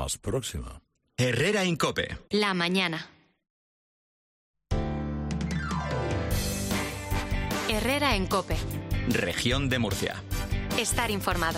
más próxima. Herrera en COPE. La mañana. Herrera en COPE. Región de Murcia. Estar informado.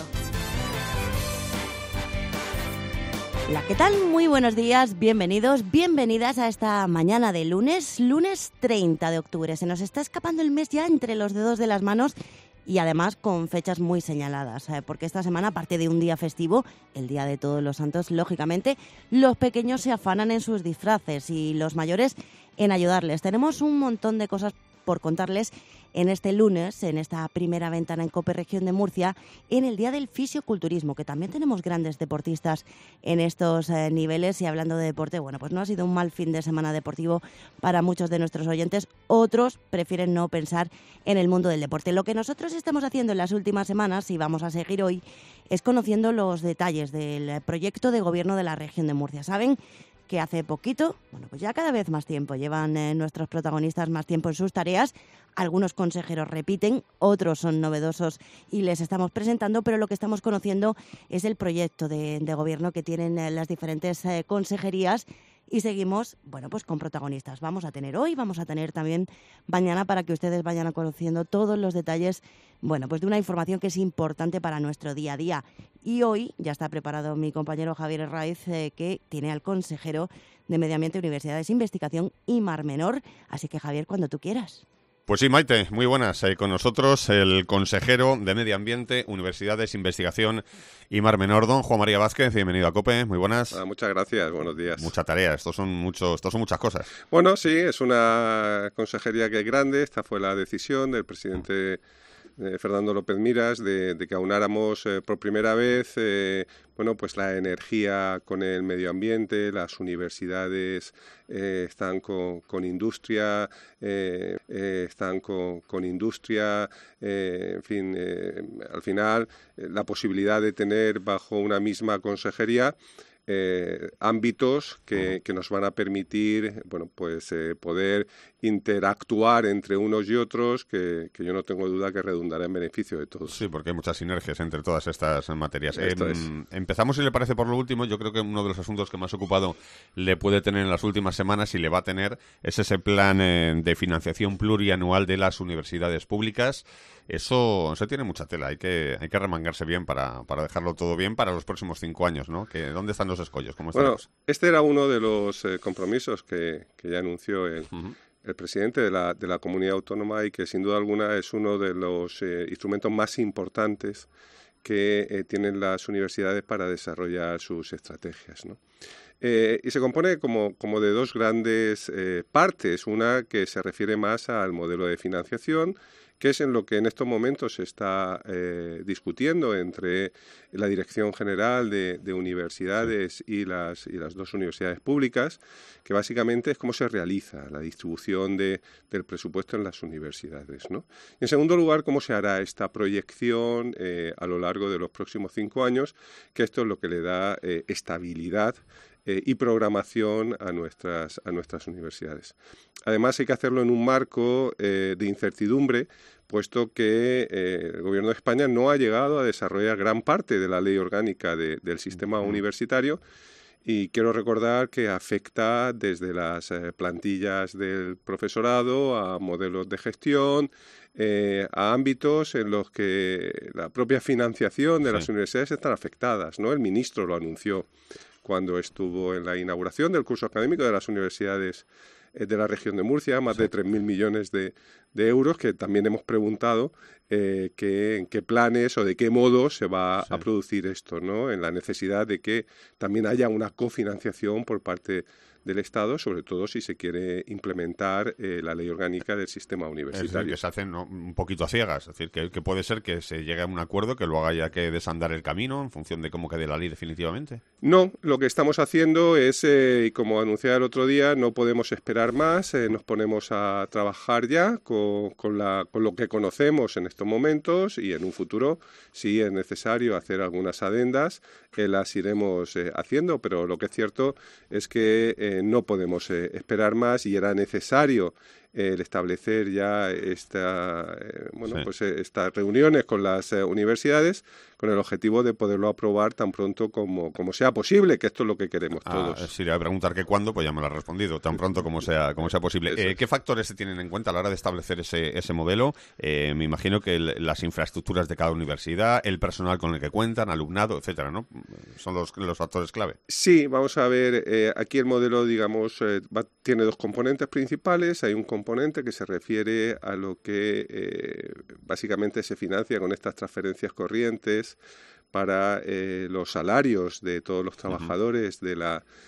Hola, ¿qué tal? Muy buenos días, bienvenidos, bienvenidas a esta mañana de lunes 30 de octubre. Se nos está escapando el mes ya entre los dedos de las manos y además con fechas muy señaladas, porque esta semana, aparte de un día festivo, el Día de Todos los Santos, lógicamente, los pequeños se afanan en sus disfraces y los mayores en ayudarles. Tenemos un montón de cosas por contarles en este lunes, en esta primera ventana en COPE Región de Murcia, en el Día del Fisioculturismo, que también tenemos grandes deportistas en estos niveles. Y hablando de deporte, bueno, pues no ha sido un mal fin de semana deportivo para muchos de nuestros oyentes. Otros prefieren no pensar en el mundo del deporte. Lo que nosotros estamos haciendo en las últimas semanas, y vamos a seguir hoy, es conociendo los detalles del proyecto de gobierno de la Región de Murcia. ¿Saben que hace poquito, bueno, pues ya cada vez más tiempo, llevan nuestros protagonistas más tiempo en sus tareas? Algunos consejeros repiten, otros son novedosos y les estamos presentando, pero lo que estamos conociendo es el proyecto de gobierno que tienen las diferentes consejerías. Y seguimos, bueno, pues con protagonistas. Vamos a tener hoy, vamos a tener también mañana, para que ustedes vayan conociendo todos los detalles, bueno, pues de una información que es importante para nuestro día a día. Y hoy ya está preparado mi compañero Javier Herraiz, que tiene al consejero de Medio Ambiente, Universidades, Investigación y Mar Menor. Así que, Javier, cuando tú quieras. Pues sí, Maite, muy buenas. Con nosotros el consejero de Medio Ambiente, Universidades, Investigación y Mar Menor, don Juan María Vázquez. Bienvenido a COPE, muy buenas. Muchas gracias, buenos días. Mucha tarea, estos son muchas cosas. Bueno, sí, es una consejería que es grande. Esta fue la decisión del presidente Fernando López Miras de que aunáramos por primera vez bueno, pues la energía con el medio ambiente. Las universidades están con industria, están con industria, en fin, al final la posibilidad de tener bajo una misma consejería ámbitos que nos van a permitir, bueno, pues poder interactuar entre unos y otros, que yo no tengo duda que redundará en beneficio de todos. Sí, porque hay muchas sinergias entre todas estas materias. Esto es. Empezamos, si le parece, por lo último. Yo creo que uno de los asuntos que más ocupado le puede tener en las últimas semanas, y le va a tener, es ese plan de financiación plurianual de las universidades públicas. Eso tiene mucha tela, hay que remangarse bien para dejarlo todo bien para los próximos 5 años, ¿no? ¿Dónde están los escollos? ¿Cómo bueno, este era uno de los compromisos que ya anunció el presidente de la comunidad autónoma, y que sin duda alguna es uno de los instrumentos más importantes que tienen las universidades para desarrollar sus estrategias, ¿no? Y se compone como de dos grandes partes. Una que se refiere más al modelo de financiación, que es en lo que en estos momentos se está discutiendo entre la Dirección General de Universidades y las dos universidades públicas, que básicamente es cómo se realiza la distribución del presupuesto en las universidades, ¿no? Y en segundo lugar, cómo se hará esta proyección a lo largo de los próximos 5 años, que esto es lo que le da estabilidad y programación a nuestras universidades. Además, hay que hacerlo en un marco de incertidumbre, puesto que el Gobierno de España no ha llegado a desarrollar gran parte de la ley orgánica del sistema universitario, y quiero recordar que afecta desde las plantillas del profesorado a modelos de gestión, a ámbitos en los que la propia financiación de las universidades están afectadas, ¿no? El ministro lo anunció cuando estuvo en la inauguración del curso académico de las universidades de la región de Murcia, más de 3.000 millones de euros, que también hemos preguntado en qué planes o de qué modo se va a producir esto, ¿no? En la necesidad de que también haya una cofinanciación por parte del Estado, sobre todo si se quiere implementar la ley orgánica del sistema universitario. Es decir, que se hacen un poquito a ciegas, es decir, que puede ser que se llegue a un acuerdo que luego haya que desandar el camino en función de cómo quede la ley definitivamente. No, lo que estamos haciendo es, y como anunciaba el otro día, no podemos esperar más, nos ponemos a trabajar ya con lo que conocemos en estos momentos, y en un futuro, si es necesario hacer algunas adendas, las iremos haciendo, pero lo que es cierto es que no podemos esperar más, y era necesario el establecer ya estas reuniones con las universidades con el objetivo de poderlo aprobar tan pronto como sea posible, que esto es lo que queremos todos. Si le voy a preguntar que cuándo, pues ya me lo ha respondido, tan pronto como sea posible. ¿Qué factores se tienen en cuenta a la hora de establecer ese modelo? Me imagino que las infraestructuras de cada universidad, el personal con el que cuentan, alumnado, etcétera, ¿no? Son los factores clave. Sí, vamos a ver, aquí el modelo, digamos, tiene dos componentes principales. Hay un componente que se refiere a lo que básicamente se financia con estas transferencias corrientes para los salarios de todos los trabajadores de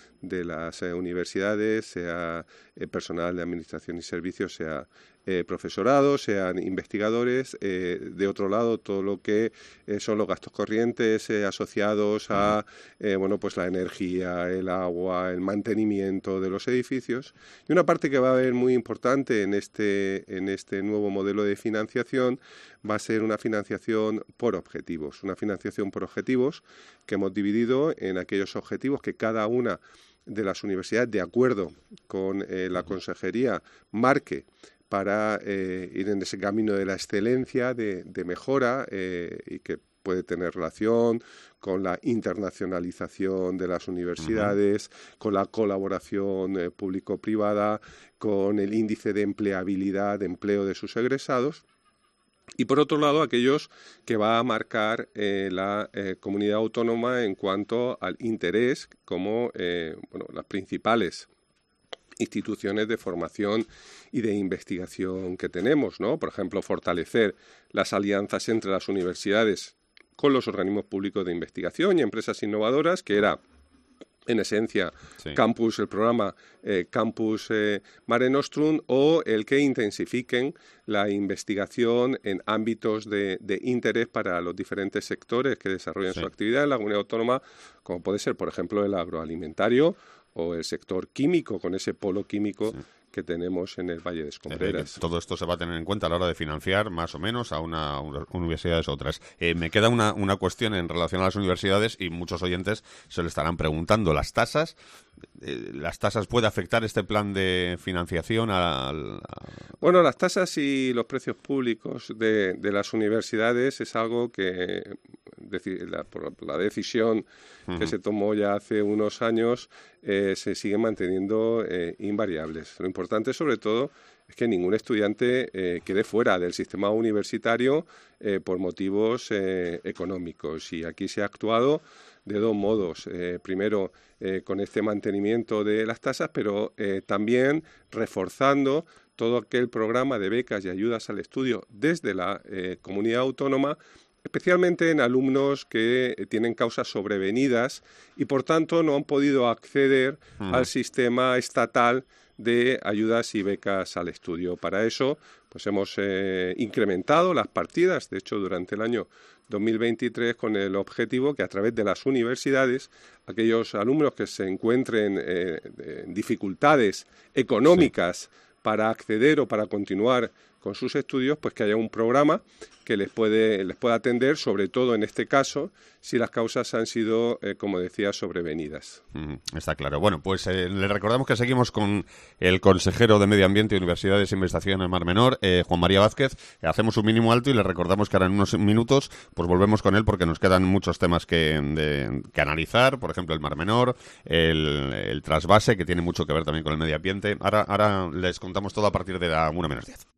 las universidades, sea personal de administración y servicios, sea profesorado, sean investigadores. De otro lado, todo lo que son los gastos corrientes asociados a pues la energía, el agua, el mantenimiento de los edificios. Y una parte que va a haber muy importante en este nuevo modelo de financiación va a ser una financiación por objetivos. Una financiación por objetivos que hemos dividido en aquellos objetivos que cada una de las universidades, de acuerdo con la consejería, marque para ir en ese camino de la excelencia, de mejora, y que puede tener relación con la internacionalización de las universidades, con la colaboración público-privada, con el índice de empleabilidad, de empleo de sus egresados. Y por otro lado, aquellos que va a marcar la comunidad autónoma en cuanto al interés como las principales instituciones de formación y de investigación que tenemos, ¿no? Por ejemplo, fortalecer las alianzas entre las universidades con los organismos públicos de investigación y empresas innovadoras, que era en esencia Campus, el programa Campus Mare Nostrum, o el que intensifiquen la investigación en ámbitos de interés para los diferentes sectores que desarrollan su actividad en la comunidad autónoma, como puede ser, por ejemplo, el agroalimentario o el sector químico, con ese polo químico que tenemos en el Valle de Escombreras. Todo esto se va a tener en cuenta a la hora de financiar más o menos a unas universidades u otras. Me queda una cuestión en relación a las universidades y muchos oyentes se lo estarán preguntando. ¿Las tasas? ¿Las tasas puede afectar este plan de financiación? Bueno, las tasas y los precios públicos de las universidades es algo que, por la decisión que se tomó ya hace unos años, se siguen manteniendo invariables. Lo importante, sobre todo, es que ningún estudiante quede fuera del sistema universitario por motivos económicos. Y aquí se ha actuado de dos modos. Primero, con este mantenimiento de las tasas, pero también reforzando todo aquel programa de becas y ayudas al estudio desde la comunidad autónoma, especialmente en alumnos que tienen causas sobrevenidas y, por tanto, no han podido acceder al sistema estatal de ayudas y becas al estudio. Para eso, pues hemos incrementado las partidas, de hecho, durante el año 2023, con el objetivo que a través de las universidades, aquellos alumnos que se encuentren en dificultades económicas para acceder o para continuar con sus estudios, pues que haya un programa que les pueda atender, sobre todo en este caso, si las causas han sido, como decía, sobrevenidas. Está claro. Bueno, pues le recordamos que seguimos con el consejero de Medio Ambiente y Universidades e Investigación en Mar Menor, Juan María Vázquez. Hacemos un mínimo alto y le recordamos que ahora en unos minutos pues volvemos con él porque nos quedan muchos temas que analizar, por ejemplo, el Mar Menor, el trasvase, que tiene mucho que ver también con el medio ambiente. Ahora les contamos todo a partir de la 1:10.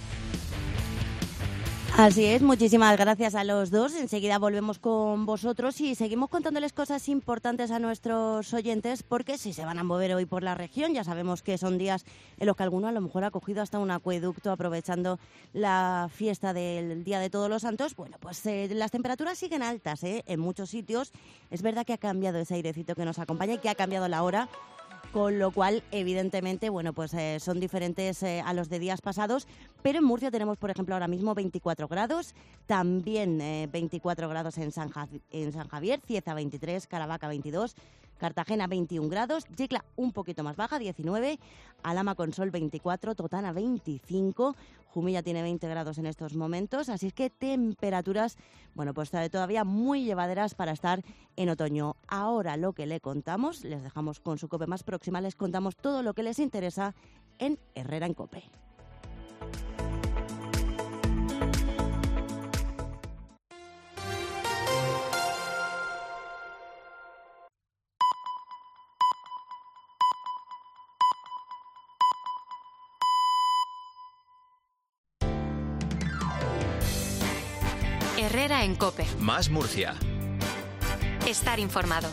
Así es, muchísimas gracias a los dos. Enseguida volvemos con vosotros y seguimos contándoles cosas importantes a nuestros oyentes, porque si se van a mover hoy por la región, ya sabemos que son días en los que alguno a lo mejor ha cogido hasta un acueducto aprovechando la fiesta del Día de Todos los Santos. Bueno, pues las temperaturas siguen altas en muchos sitios. Es verdad que ha cambiado ese airecito que nos acompaña y que ha cambiado la hora, con lo cual, evidentemente, bueno, pues son diferentes a los de días pasados, pero en Murcia tenemos, por ejemplo, ahora mismo 24 grados, también 24 grados en San Javier, Cieza 23, Caravaca 22, Cartagena 21 grados, Yecla un poquito más baja, 19, Alhama con sol 24, Totana 25, Jumilla tiene 20 grados en estos momentos, así es que temperaturas, bueno, pues todavía muy llevaderas para estar en otoño. Ahora lo que le contamos, les dejamos con su COPE más próxima, les contamos todo lo que les interesa en Herrera en COPE. Herrera en COPE. Más Murcia. Estar informado.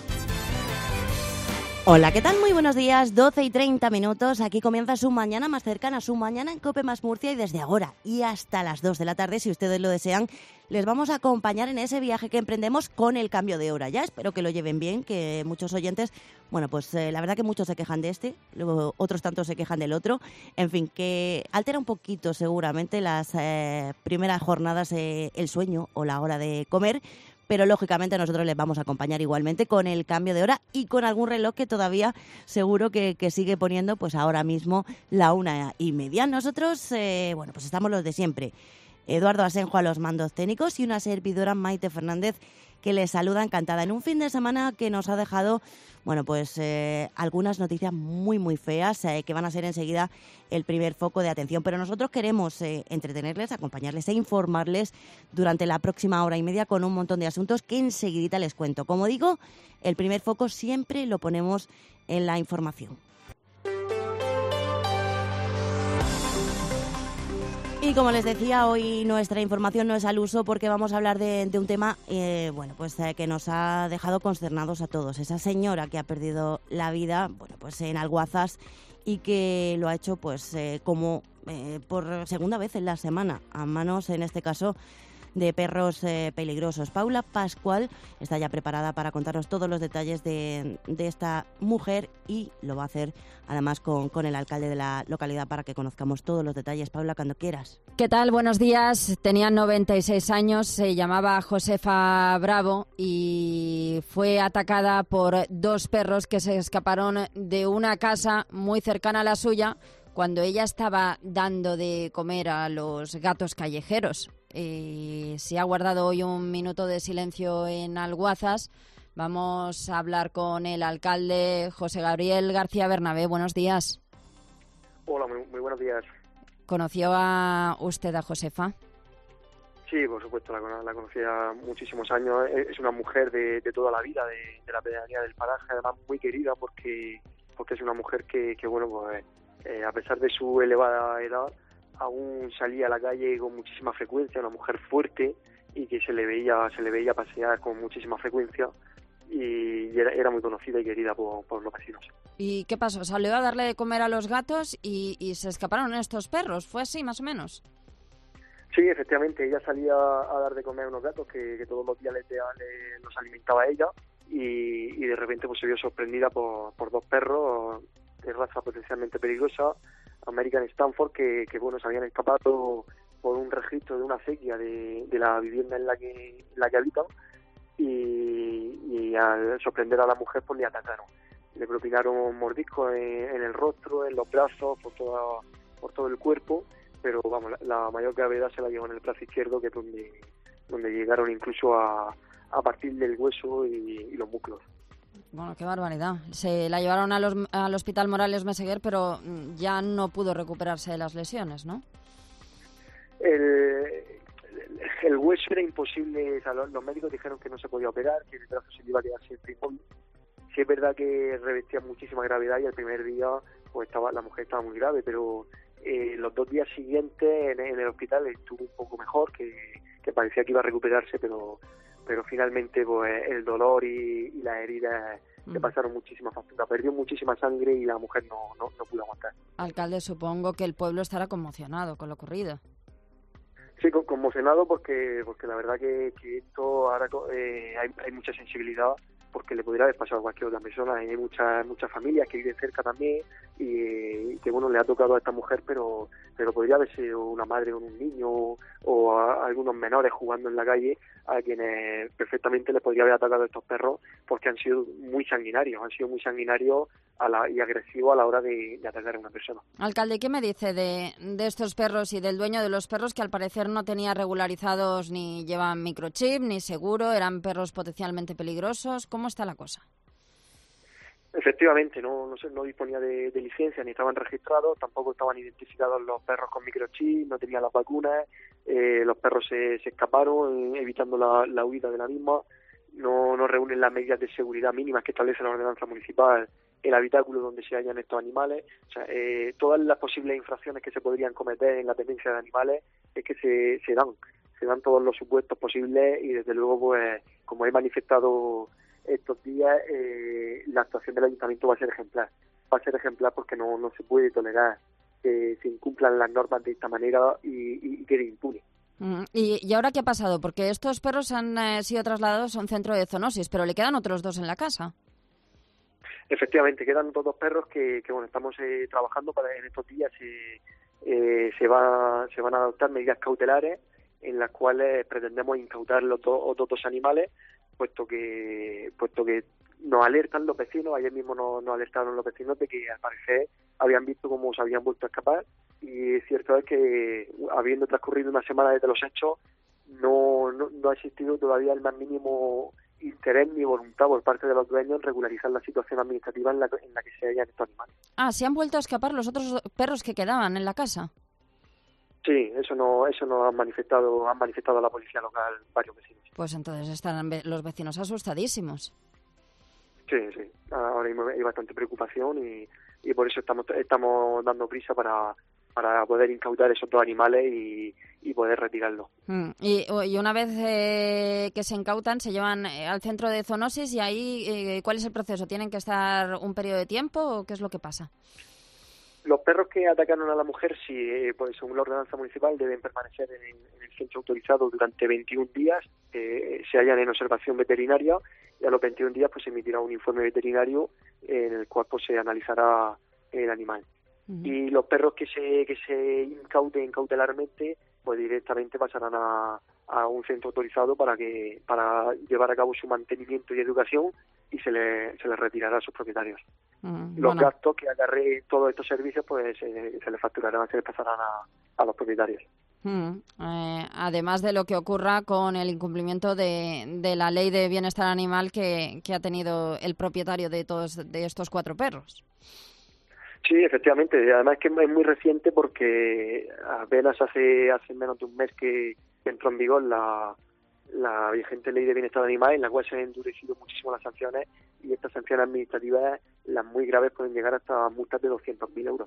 Hola, ¿qué tal? Muy buenos días, 12:30. Aquí comienza su mañana más cercana, su mañana en COPE Más Murcia, y desde ahora y hasta las 2 de la tarde, si ustedes lo desean, les vamos a acompañar en ese viaje que emprendemos con el cambio de hora. Ya espero que lo lleven bien, que muchos oyentes, bueno, pues la verdad que muchos se quejan de este, luego otros tantos se quejan del otro, en fin, que altera un poquito seguramente las primeras jornadas el sueño o la hora de comer. Pero lógicamente nosotros les vamos a acompañar igualmente con el cambio de hora y con algún reloj que todavía seguro que sigue poniendo pues ahora mismo la 1:30. Nosotros, bueno, pues estamos los de siempre. Eduardo Asenjo a los mandos técnicos y una servidora, Maite Fernández, que les saluda encantada en un fin de semana que nos ha dejado, bueno, pues algunas noticias muy, muy feas que van a ser enseguida el primer foco de atención. Pero nosotros queremos entretenerles, acompañarles e informarles durante la próxima 1:30 con un montón de asuntos que enseguidita les cuento. Como digo, el primer foco siempre lo ponemos en la información. Y como les decía, hoy nuestra información no es al uso porque vamos a hablar de un tema bueno, pues que nos ha dejado consternados a todos. Esa señora que ha perdido la vida, bueno, pues en Alguazas, y que lo ha hecho pues como por segunda vez en la semana, a manos en este caso de perros peligrosos. Paula Pascual está ya preparada para contarnos todos los detalles de esta mujer, y lo va a hacer además con el alcalde de la localidad para que conozcamos todos los detalles. Paula, cuando quieras. ¿Qué tal? Buenos días. Tenía 96 años, se llamaba Josefa Bravo y fue atacada por dos perros que se escaparon de una casa muy cercana a la suya cuando ella estaba dando de comer a los gatos callejeros. Se ha guardado hoy un minuto de silencio en Alguazas. Vamos a hablar con el alcalde José Gabriel García Bernabé. Buenos días. Hola, muy buenos días. ¿Conoció usted a Josefa? Sí, por supuesto, la conocí hace muchísimos años. Es una mujer de toda la vida, de la pedanía del paraje, además muy querida porque es una mujer que bueno, pues a pesar de su elevada edad, aún salía a la calle con muchísima frecuencia, una mujer fuerte y que se le veía pasear con muchísima frecuencia, y era muy conocida y querida por los vecinos. ¿Y qué pasó? ¿Salió a darle de comer a los gatos y se escaparon estos perros? ¿Fue así, más o menos? Sí, efectivamente, ella salía a dar de comer a unos gatos que todos los días los alimentaba ella, y de repente pues se vio sorprendida por dos perros de raza potencialmente peligrosa, American Stanford, que bueno, se habían escapado por un registro de una acequia de la vivienda en la que habitan, y al sorprender a la mujer pues le atacaron. Le propinaron mordiscos en el rostro, en los brazos, por todo el cuerpo, pero vamos, la mayor gravedad se la llevó en el brazo izquierdo, que es donde llegaron incluso a partir del hueso y los músculos. Bueno, qué barbaridad. Se la llevaron al Hospital Morales Meseguer, pero ya no pudo recuperarse de las lesiones, ¿no? El hueso era imposible, o sea, los médicos dijeron que no se podía operar, que el brazo se le iba a quedar siempre inmóvil. Sí es verdad que revestía muchísima gravedad, y el primer día pues la mujer estaba muy grave, pero los 2 días siguientes en el hospital estuvo un poco mejor, que parecía que iba a recuperarse, pero finalmente pues el dolor y las heridas le pasaron muchísima factura, perdió muchísima sangre y la mujer no pudo aguantar. Alcalde, supongo que el pueblo estará conmocionado con lo ocurrido. Sí, conmocionado porque la verdad que esto ahora hay mucha sensibilidad, porque le podría haber pasado a cualquier otra persona. Hay muchas familias que viven cerca también y que bueno, le ha tocado a esta mujer, pero podría haber sido una madre con un niño o a algunos menores jugando en la calle, a quienes perfectamente les podría haber atacado a estos perros, porque han sido muy sanguinarios y agresivos a la hora de atacar a una persona. Alcalde, ¿qué me dice de estos perros y del dueño de los perros, que al parecer no tenía regularizados, ni llevan microchip, ni seguro, eran perros potencialmente peligrosos? ¿Cómo está la cosa? Efectivamente, no disponía de licencia, ni estaban registrados, tampoco estaban identificados los perros con microchip, no tenían las vacunas, los perros se escaparon, evitando la huida de la misma, no reúnen las medidas de seguridad mínimas que establece la ordenanza municipal, el habitáculo donde se hallan estos animales. O sea, todas las posibles infracciones que se podrían cometer en la tenencia de animales es que se dan. se dan todos los supuestos posibles y desde luego, pues, como he manifestado estos días, la actuación del ayuntamiento va a ser ejemplar. Va a ser ejemplar porque no se puede tolerar que se incumplan las normas de esta manera y quede impune. ¿Y ahora qué ha pasado? Porque estos perros han sido trasladados a un centro de zoonosis, pero le quedan otros 2 en la casa. Efectivamente, quedan otros 2 perros que bueno, estamos trabajando para en estos días se van a adoptar medidas cautelares en las cuales pretendemos incautar los otros 2 animales, puesto que nos alertan los vecinos. Ayer mismo nos alertaron los vecinos de que al parecer habían visto cómo se habían vuelto a escapar, y cierto es que habiendo transcurrido una semana desde los hechos no ha existido todavía el más mínimo interés ni voluntad por parte de los dueños en regularizar la situación administrativa en la que se hallan estos animales. ¿Se han vuelto a escapar los otros perros que quedaban en la casa? Sí, eso no han manifestado a la policía local varios vecinos. Pues entonces están los vecinos asustadísimos. Sí, ahora mismo hay bastante preocupación y por eso estamos dando prisa para poder incautar esos 2 animales y poder retirarlos. Y una vez que se incautan, se llevan al centro de zoonosis, y ahí, ¿cuál es el proceso? ¿Tienen que estar un periodo de tiempo o qué es lo que pasa? Los perros que atacaron a la mujer, sí, pues según la ordenanza municipal, deben permanecer en el centro autorizado durante 21 días, se hallan en observación veterinaria, y a los 21 días pues se emitirá un informe veterinario en el cual pues se analizará el animal. Y los perros que se incauten cautelarmente, pues directamente pasarán a un centro autorizado para llevar a cabo su mantenimiento y educación, y se les retirará a sus propietarios. Los gastos que acarreen todos estos servicios pues se les facturarán, se les pasarán a los propietarios. Además de lo que ocurra con el incumplimiento de la ley de bienestar animal que ha tenido el propietario de estos 4 perros. Sí, efectivamente. Además que es muy reciente porque apenas hace menos de un mes que entró en vigor la vigente ley de bienestar animal, en la cual se han endurecido muchísimo las sanciones, y estas sanciones administrativas, las muy graves, pueden llegar hasta multas de 200.000 euros.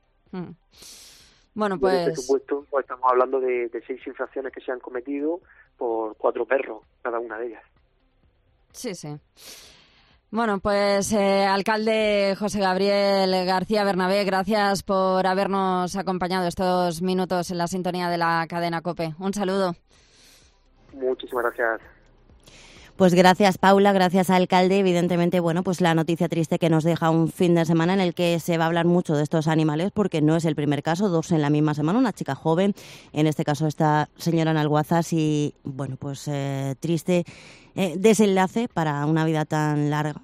Bueno, pues... En este supuesto, pues estamos hablando de 6 infracciones que se han cometido por 4 perros, cada una de ellas. Sí. Bueno, pues alcalde José Gabriel García Bernabé, gracias por habernos acompañado estos minutos en la sintonía de la cadena COPE. Un saludo. Muchísimas gracias. Pues gracias, Paula, gracias, alcalde. Evidentemente, bueno, pues la noticia triste que nos deja un fin de semana en el que se va a hablar mucho de estos animales, porque no es el primer caso, 2 en la misma semana, una chica joven, en este caso esta señora en Alguazas, y bueno, pues triste desenlace para una vida tan larga,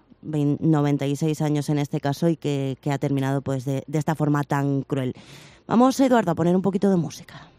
96 años en este caso, y que ha terminado pues de esta forma tan cruel. Vamos, Eduardo, a poner un poquito de música.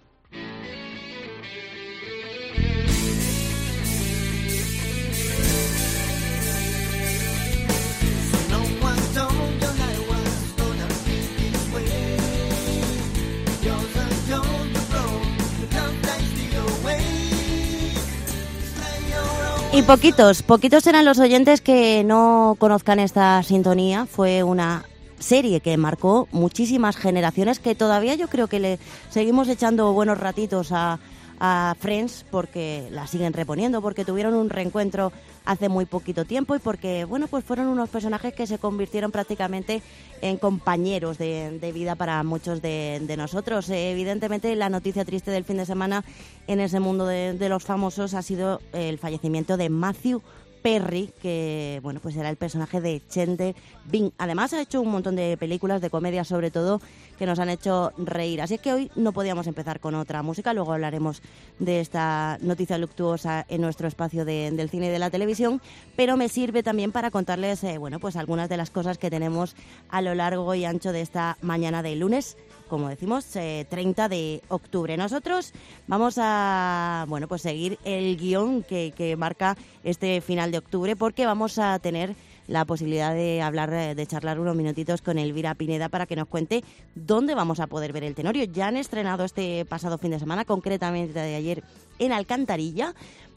Y poquitos eran los oyentes que no conozcan esta sintonía. Fue una serie que marcó muchísimas generaciones, que todavía yo creo que le seguimos echando buenos ratitos a Friends, porque la siguen reponiendo, porque tuvieron un reencuentro hace muy poquito tiempo, y porque bueno, pues fueron unos personajes que se convirtieron prácticamente en compañeros de vida para muchos de nosotros. Evidentemente, la noticia triste del fin de semana en ese mundo de los famosos ha sido el fallecimiento de Matthew Perry, que bueno, pues era el personaje de Chandler Bing. Además ha hecho un montón de películas de comedia, sobre todo, que nos han hecho reír. Así es que hoy no podíamos empezar con otra música. Luego hablaremos de esta noticia luctuosa en nuestro espacio del cine y de la televisión, pero me sirve también para contarles bueno, pues algunas de las cosas que tenemos a lo largo y ancho de esta mañana de lunes, como decimos, 30 de octubre. Nosotros vamos a bueno, pues seguir el guión que marca este final de octubre, porque vamos a tener la posibilidad de hablar, de charlar unos minutitos con Elvira Pineda para que nos cuente dónde vamos a poder ver el Tenorio. Ya han estrenado este pasado fin de semana, concretamente de ayer, en Alcantarilla,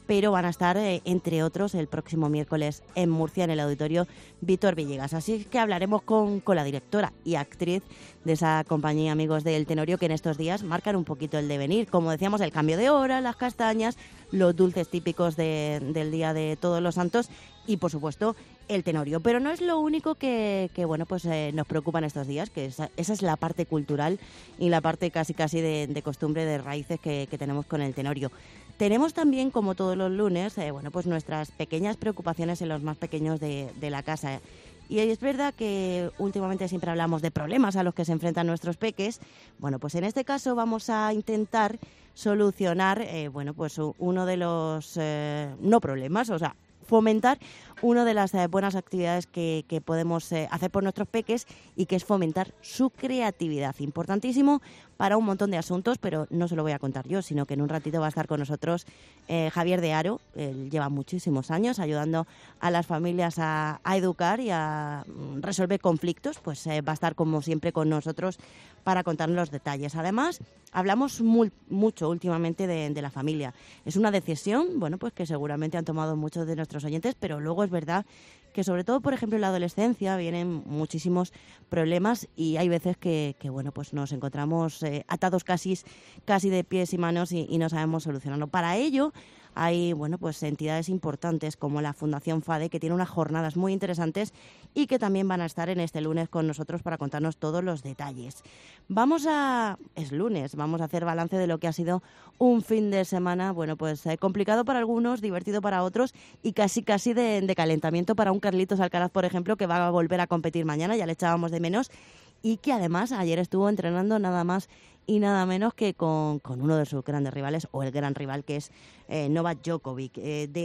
pero van a estar, entre otros, el próximo miércoles en Murcia, en el Auditorio Víctor Villegas. Así que hablaremos con la directora y actriz de esa compañía Amigos del Tenorio, que en estos días marcan un poquito el devenir. Como decíamos, el cambio de hora, las castañas, los dulces típicos del Día de Todos los Santos y, por supuesto, el Tenorio. Pero no es lo único que nos preocupa en estos días, que esa es la parte cultural y la parte casi de costumbre, de raíces que tenemos con el Tenorio. Tenemos también, como todos los lunes, pues nuestras pequeñas preocupaciones en los más pequeños de la casa. Y es verdad que últimamente siempre hablamos de problemas a los que se enfrentan nuestros peques. Bueno, pues en este caso vamos a intentar solucionar, pues uno de los no problemas, o sea, fomentar una de las buenas actividades que podemos hacer por nuestros peques, y que es fomentar su creatividad. Importantísimo para un montón de asuntos, pero no se lo voy a contar yo, sino que en un ratito va a estar con nosotros Javier de Haro. Él lleva muchísimos años ayudando a las familias a educar y a resolver conflictos, pues va a estar como siempre con nosotros para contarnos los detalles. Además, hablamos mucho últimamente de la familia. Es una decisión, pues que seguramente han tomado muchos de nuestros oyentes, pero luego es verdad que sobre todo, por ejemplo, en la adolescencia vienen muchísimos problemas y hay veces que pues nos encontramos atados casi de pies y manos y no sabemos solucionarlo. Para ello hay pues entidades importantes como la Fundación FADE, que tiene unas jornadas muy interesantes y que también van a estar en este lunes con nosotros para contarnos todos los detalles. Es lunes, vamos a hacer balance de lo que ha sido un fin de semana, pues complicado para algunos, divertido para otros y casi de calentamiento para un Carlitos Alcaraz, por ejemplo, que va a volver a competir mañana, ya le echábamos de menos, y que además ayer estuvo entrenando nada más y nada menos que con uno de sus grandes rivales, o el gran rival, que es Novak Djokovic.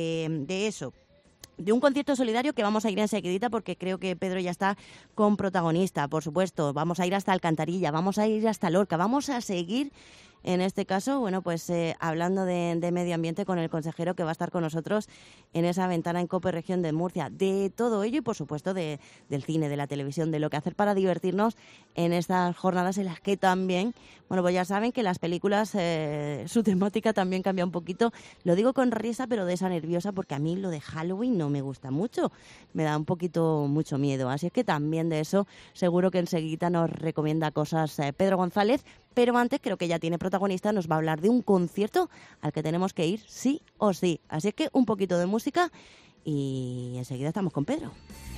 De un concierto solidario que vamos a ir enseguidita, porque creo que Pedro ya está con protagonista, por supuesto. Vamos a ir hasta Alcantarilla, vamos a ir hasta Lorca, vamos a seguir, en este caso, hablando de medio ambiente con el consejero que va a estar con nosotros en esa ventana en COPE Región de Murcia. De todo ello y, por supuesto, del cine, de la televisión, de lo que hacer para divertirnos en estas jornadas en las que también, pues ya saben que las películas, su temática también cambia un poquito. Lo digo con risa, pero de esa nerviosa, porque a mí lo de Halloween no me gusta mucho. Me da mucho miedo. Así es que también de eso seguro que enseguida nos recomienda cosas Pedro González. Pero antes, creo que ya tiene protagonista, nos va a hablar de un concierto al que tenemos que ir sí o sí. Así es que un poquito de música y enseguida estamos con Pedro.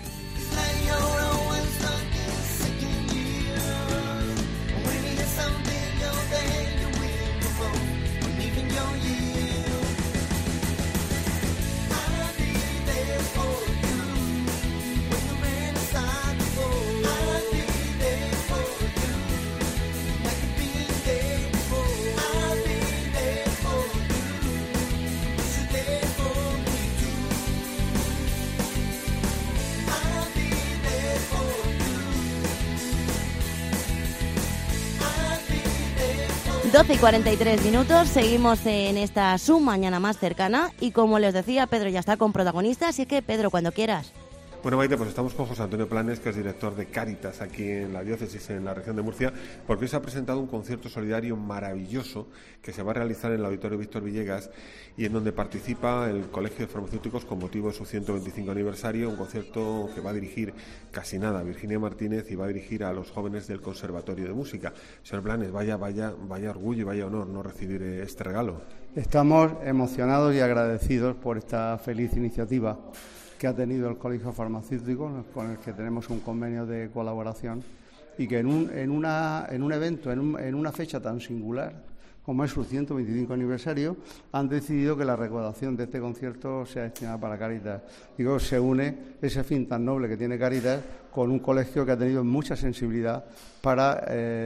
Doce y 43 minutos, seguimos en esta su mañana más cercana y, como les decía, Pedro ya está con protagonista, así que Pedro, cuando quieras. Bueno, Maite, pues estamos con José Antonio Planes, que es director de Cáritas aquí en la diócesis, en la región de Murcia, porque hoy se ha presentado un concierto solidario maravilloso que se va a realizar en el Auditorio Víctor Villegas y en donde participa el Colegio de Farmacéuticos con motivo de su 125 aniversario, un concierto que va a dirigir Virginia Martínez, y va a dirigir a los jóvenes del Conservatorio de Música. Señor Planes, vaya orgullo y vaya honor no recibir este regalo. Estamos emocionados y agradecidos por esta feliz iniciativa que ha tenido el Colegio Farmacéutico, con el que tenemos un convenio de colaboración, y que en un evento, en una fecha tan singular como es su 125 aniversario, han decidido que la recaudación de este concierto sea destinada para Cáritas. Digo, se une ese fin tan noble que tiene Cáritas con un colegio que ha tenido mucha sensibilidad para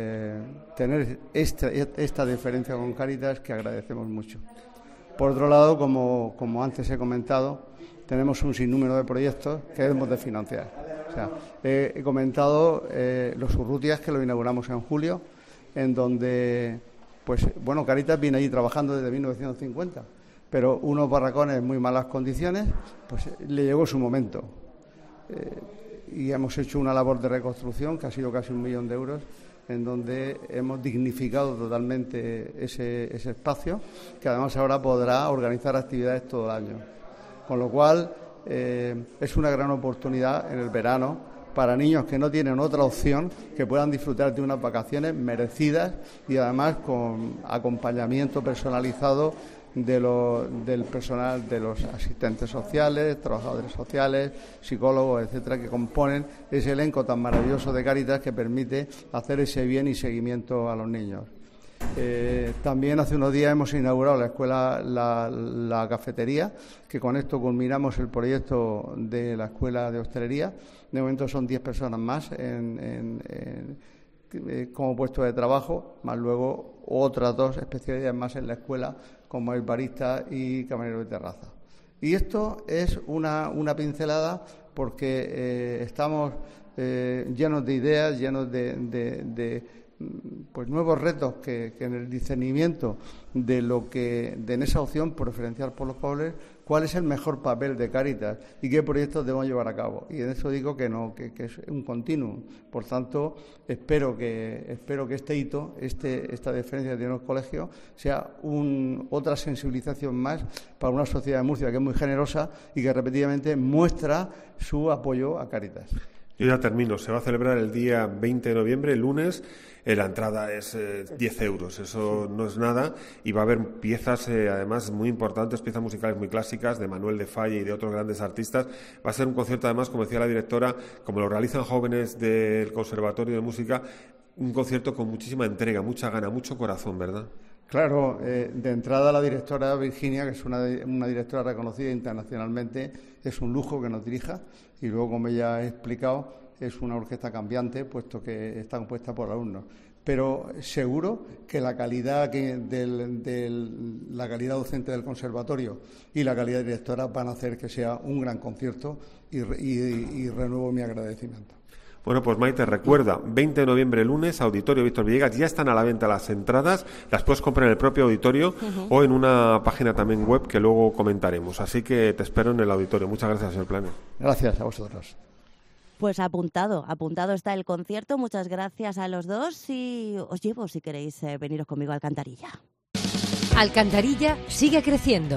tener esta diferencia con Cáritas, que agradecemos mucho. Por otro lado, como antes he comentado, tenemos un sinnúmero de proyectos que debemos de financiar. O sea, he comentado los Urrutias, que lo inauguramos en julio, en donde, Cáritas viene allí trabajando desde 1950, pero unos barracones en muy malas condiciones, pues le llegó su momento. y hemos hecho una labor de reconstrucción que ha sido casi 1 millón de euros, en donde hemos dignificado totalmente ese espacio, que además ahora podrá organizar actividades todo el año. Con lo cual, es una gran oportunidad en el verano para niños que no tienen otra opción, que puedan disfrutar de unas vacaciones merecidas y además con acompañamiento personalizado del personal, de los asistentes sociales, trabajadores sociales, psicólogos, etcétera, que componen ese elenco tan maravilloso de Cáritas que permite hacer ese bien y seguimiento a los niños. También hace unos días hemos inaugurado la escuela, la cafetería, que con esto culminamos el proyecto de la escuela de hostelería. De momento son 10 personas más como puesto de trabajo, más luego otras 2 especialidades más en la escuela, como el barista y camarero de terraza. Y esto es una pincelada porque estamos llenos de ideas, llenos de pues nuevos retos que en el discernimiento de en esa opción preferencial por los pobres, cuál es el mejor papel de Cáritas y qué proyectos debemos llevar a cabo. Y en eso digo que es un continuum. Por tanto, espero que este hito, esta diferencia que tienen los colegios, sea otra sensibilización más para una sociedad de Murcia que es muy generosa y que repetidamente muestra su apoyo a Cáritas. Yo ya termino. Se va a celebrar el día 20 de noviembre, el lunes. La entrada es 10 euros, eso no es nada, y va a haber piezas, además, muy importantes, piezas musicales muy clásicas, de Manuel de Falla y de otros grandes artistas. Va a ser un concierto, además, como decía la directora, como lo realizan jóvenes del Conservatorio de Música, un concierto con muchísima entrega, mucha gana, mucho corazón, ¿verdad? Claro, de entrada la directora Virginia, que es una directora reconocida internacionalmente, es un lujo que nos dirija, y luego, como ella ha explicado, es una orquesta cambiante, puesto que está compuesta por alumnos. Pero seguro que la calidad la calidad docente del conservatorio y la calidad directora van a hacer que sea un gran concierto y renuevo mi agradecimiento. Bueno, pues Maite, recuerda, 20 de noviembre, lunes, Auditorio Víctor Villegas, ya están a la venta las entradas, las puedes comprar en el propio auditorio o en una página también web que luego comentaremos. Así que te espero en el auditorio. Muchas gracias, señor Plane. Gracias a vosotros. Pues apuntado está el concierto. Muchas gracias a los dos y os llevo, si queréis, veniros conmigo a Alcantarilla. Alcantarilla sigue creciendo.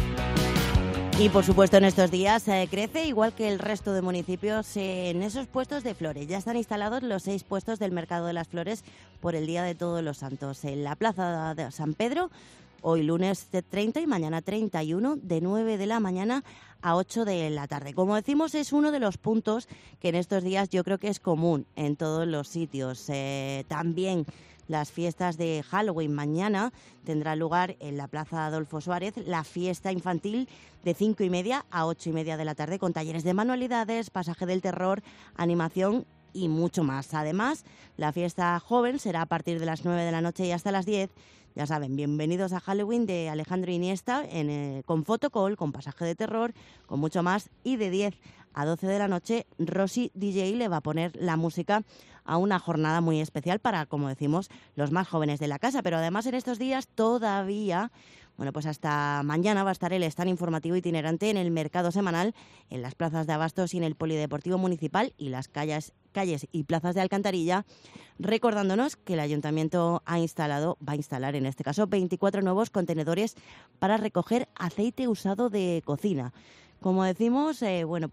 Y, por supuesto, en estos días crece igual que el resto de municipios en esos puestos de flores. Ya están instalados los 6 puestos del Mercado de las Flores por el Día de Todos los Santos. En la Plaza de San Pedro, hoy lunes 30 y mañana 31, de 9 de la mañana a 8 de la tarde. Como decimos, es uno de los puntos que en estos días yo creo que es común en todos los sitios. También las fiestas de Halloween. Mañana tendrá lugar en la Plaza Adolfo Suárez la fiesta infantil de 5:30 a 8:30 de la tarde, con talleres de manualidades, pasaje del terror, animación y mucho más. Además, la fiesta joven será a partir de las 9 de la noche y hasta las 10. Ya saben, bienvenidos a Halloween de Alejandro Iniesta, con fotocall, con pasaje de terror, con mucho más. Y de 10 a 12 de la noche, Rosy DJ le va a poner la música a una jornada muy especial para, como decimos, los más jóvenes de la casa. Pero además en estos días todavía, bueno, pues hasta mañana va a estar el stand informativo itinerante en el mercado semanal, en las plazas de abastos y en el polideportivo municipal y las calles y plazas de Alcantarilla, recordándonos que el ayuntamiento va a instalar en este caso 24 nuevos contenedores para recoger aceite usado de cocina. Como decimos,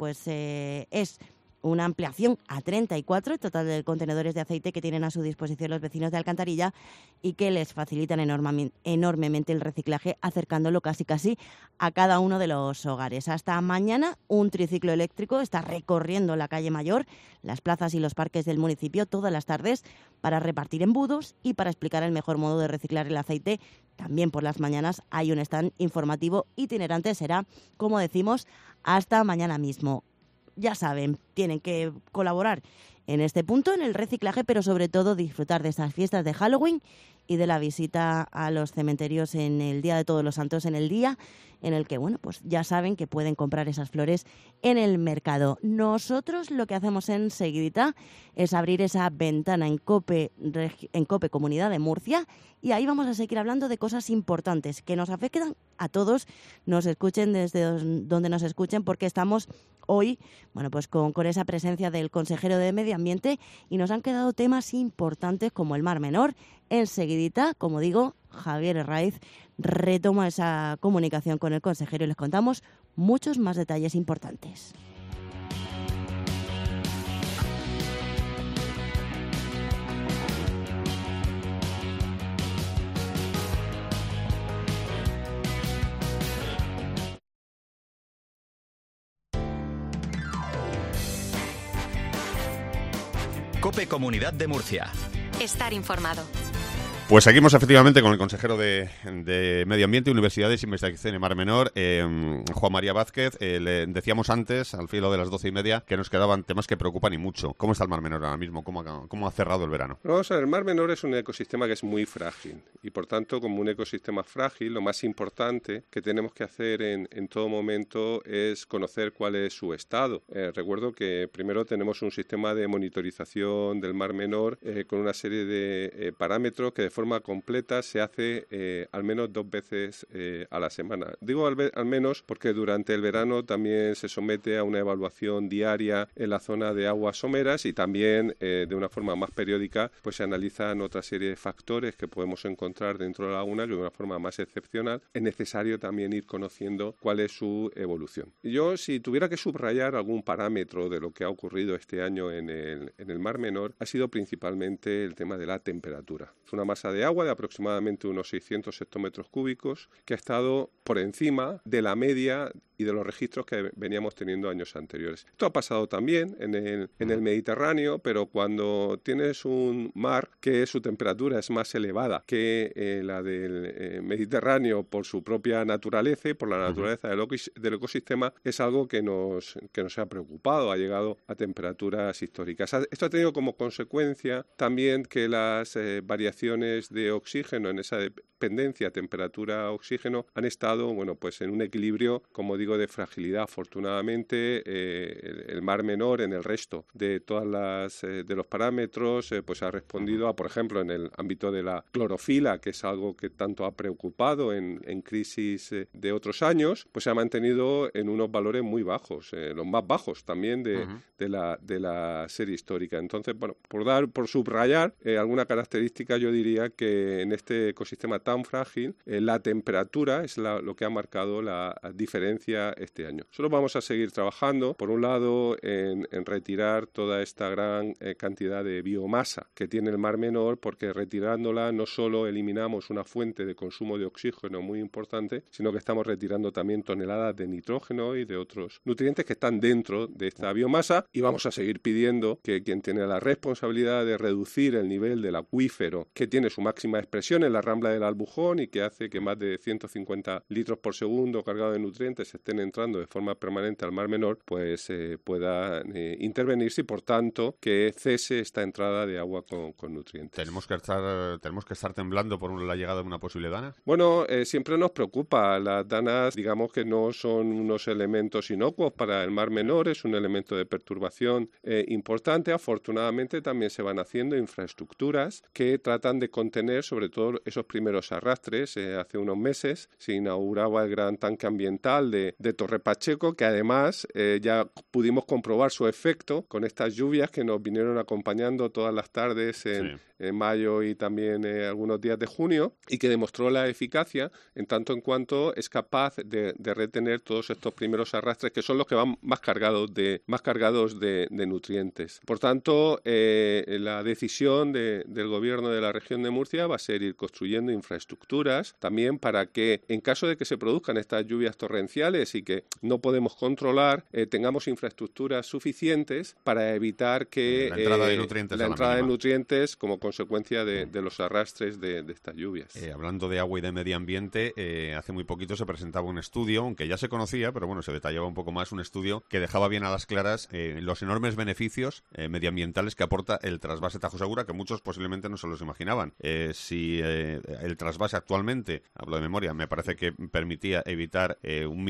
es una ampliación a 34 el total de contenedores de aceite que tienen a su disposición los vecinos de Alcantarilla y que les facilitan enormemente el reciclaje, acercándolo casi a cada uno de los hogares. Hasta mañana, un triciclo eléctrico está recorriendo la calle Mayor, las plazas y los parques del municipio todas las tardes para repartir embudos y para explicar el mejor modo de reciclar el aceite. También por las mañanas hay un stand informativo itinerante, será, como decimos, hasta mañana mismo. Ya saben, tienen que colaborar en este punto, en el reciclaje, pero sobre todo disfrutar de estas fiestas de Halloween y de la visita a los cementerios en el Día de Todos los Santos, en el día en el que, bueno, pues ya saben que pueden comprar esas flores en el mercado. Nosotros lo que hacemos enseguidita es abrir esa ventana en COPE Comunidad de Murcia, y ahí vamos a seguir hablando de cosas importantes que nos afectan a todos, nos escuchen desde donde nos escuchen, porque estamos hoy, bueno, pues con esa presencia del consejero de Medio Ambiente, y nos han quedado temas importantes como el Mar Menor. Enseguidita, como digo, Javier Herraiz retoma esa comunicación con el consejero y les contamos muchos más detalles importantes. COPE Comunidad de Murcia. Estar informado. Pues seguimos efectivamente con el consejero de Medio Ambiente, Universidades, Investigación y Mar Menor, Juan María Vázquez. Le decíamos antes, al filo de las 12:30, que nos quedaban temas que preocupan y mucho. ¿Cómo está el Mar Menor ahora mismo? ¿Cómo ha cerrado el verano? Vamos a ver, el Mar Menor es un ecosistema que es muy frágil y, por tanto, como un ecosistema frágil, lo más importante que tenemos que hacer en todo momento es conocer cuál es su estado. Recuerdo que primero tenemos un sistema de monitorización del Mar Menor con una serie de parámetros que de forma completa se hace al menos 2 veces a la semana. Digo al menos porque durante el verano también se somete a una evaluación diaria en la zona de aguas someras y también de una forma más periódica pues se analizan otra serie de factores que podemos encontrar dentro de la laguna que de una forma más excepcional es necesario también ir conociendo cuál es su evolución. Yo, si tuviera que subrayar algún parámetro de lo que ha ocurrido este año en el Mar Menor, ha sido principalmente el tema de la temperatura. Es una masa de agua de aproximadamente unos 600 hectómetros cúbicos que ha estado por encima de la media y de los registros que veníamos teniendo años anteriores. Esto ha pasado también en el Mediterráneo, pero cuando tienes un mar que su temperatura es más elevada que la del Mediterráneo por su propia naturaleza y por la naturaleza del ecosistema, es algo que nos ha preocupado, ha llegado a temperaturas históricas. Esto ha tenido como consecuencia también que las variaciones de oxígeno en esa dependencia temperatura-oxígeno han estado, bueno, pues en un equilibrio, como digo, de fragilidad. Afortunadamente, el Mar Menor en el resto de todas de los parámetros pues ha respondido a, por ejemplo, en el ámbito de la clorofila, que es algo que tanto ha preocupado en crisis de otros años, pues se ha mantenido en unos valores muy bajos, los más bajos también de la serie histórica. Entonces, bueno, por subrayar alguna característica, yo diría que en este ecosistema tan frágil, la temperatura es lo que ha marcado la diferencia este año. Solo vamos a seguir trabajando, por un lado, en retirar toda esta gran cantidad de biomasa que tiene el Mar Menor, porque retirándola no solo eliminamos una fuente de consumo de oxígeno muy importante, sino que estamos retirando también toneladas de nitrógeno y de otros nutrientes que están dentro de esta biomasa, y vamos a seguir pidiendo que quien tiene la responsabilidad de reducir el nivel del acuífero, que tiene su máxima expresión en la Rambla del Albujón y que hace que más de 150 litros por segundo cargados de nutrientes estén entrando de forma permanente al Mar Menor, pues pueda intervenirse y, por tanto, que cese esta entrada de agua con nutrientes. ¿Tenemos que estar temblando por la llegada de una posible dana? Bueno, siempre nos preocupa. Las danas, digamos que no son unos elementos inocuos para el Mar Menor, es un elemento de perturbación importante. Afortunadamente también se van haciendo infraestructuras que tratan de contener sobre todo esos primeros arrastres. Hace unos meses se inauguraba el gran tanque ambiental de Torre Pacheco, que además ya pudimos comprobar su efecto con estas lluvias que nos vinieron acompañando todas las tardes en mayo y también algunos días de junio, y que demostró la eficacia en tanto en cuanto es capaz de retener todos estos primeros arrastres, que son los que van más cargados de nutrientes. Por tanto, la decisión del gobierno de la región de Murcia va a ser ir construyendo infraestructuras también para que, en caso de que se produzcan estas lluvias torrenciales y que no podemos controlar, tengamos infraestructuras suficientes para evitar que la entrada de nutrientes como consecuencia de los arrastres de estas lluvias. Hablando de agua y de medio ambiente, hace muy poquito se presentaba un estudio, aunque ya se conocía, pero bueno, se detallaba un poco más, un estudio que dejaba bien a las claras los enormes beneficios medioambientales que aporta el trasvase Tajo Segura, que muchos posiblemente no se los imaginaban. Si el trasvase actualmente, hablo de memoria, me parece que permitía evitar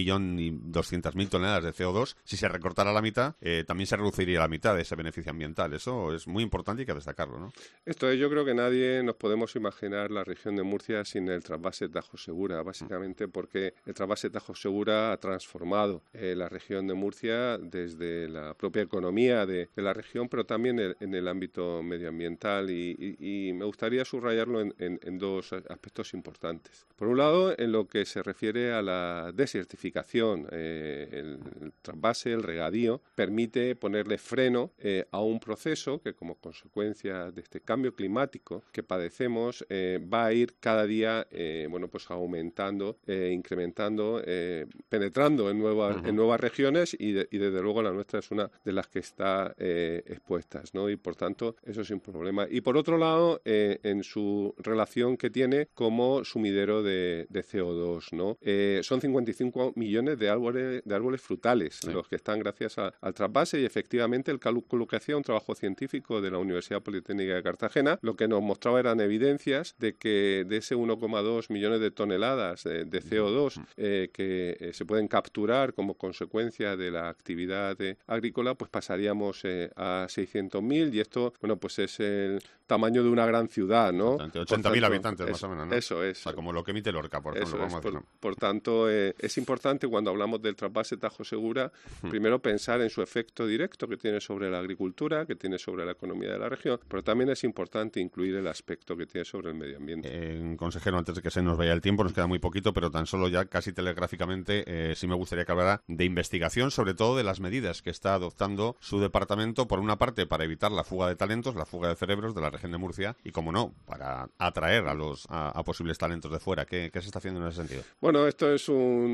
1.200.000 toneladas de CO2. Si se recortara la mitad, también se reduciría la mitad de ese beneficio ambiental. Eso es muy importante y hay que destacarlo, ¿no? Esto es, yo creo que nadie nos podemos imaginar la región de Murcia sin el trasvase Tajo Segura, básicamente porque el trasvase Tajo Segura ha transformado la región de Murcia desde la propia economía de la región, pero también en el ámbito medioambiental, y me gustaría subrayarlo en dos aspectos importantes. Por un lado, en lo que se refiere a la desertificación, el trasvase, el regadío, permite ponerle freno a un proceso que, como consecuencia de este cambio climático que padecemos, va a ir cada día pues aumentando, incrementando, penetrando en nuevas regiones, y desde luego la nuestra es una de las que está expuestas, ¿no? Y por tanto eso es un problema. Y por otro lado, en su relación que tiene como sumidero de CO2, ¿no? Son 55 millones de árboles frutales los que están gracias al trasvase, y efectivamente el cálculo que hacía un trabajo científico de la Universidad Politécnica de Cartagena, lo que nos mostraba eran evidencias de que de ese 1,2 millones de toneladas de CO2 que se pueden capturar como consecuencia de la actividad agrícola, pues pasaríamos a 600.000, y esto, pues es el tamaño de una gran ciudad, ¿no? 80.000 habitantes más o menos, ¿no? Eso es. O sea, como lo que emite Lorca, por ejemplo. Por tanto, es importante cuando hablamos del trasvase Tajo Segura, primero pensar en su efecto directo que tiene sobre la agricultura, que tiene sobre la economía de la región, pero también es importante incluir el aspecto que tiene sobre el medio ambiente. Consejero, antes de que se nos vaya el tiempo, nos queda muy poquito, pero tan solo ya casi telegráficamente sí me gustaría que hablara de investigación, sobre todo de las medidas que está adoptando su departamento, por una parte para evitar la fuga de talentos, la fuga de cerebros de la región de Murcia, y como no, para atraer a posibles talentos de fuera. ¿Qué se está haciendo en ese sentido? Bueno, esto es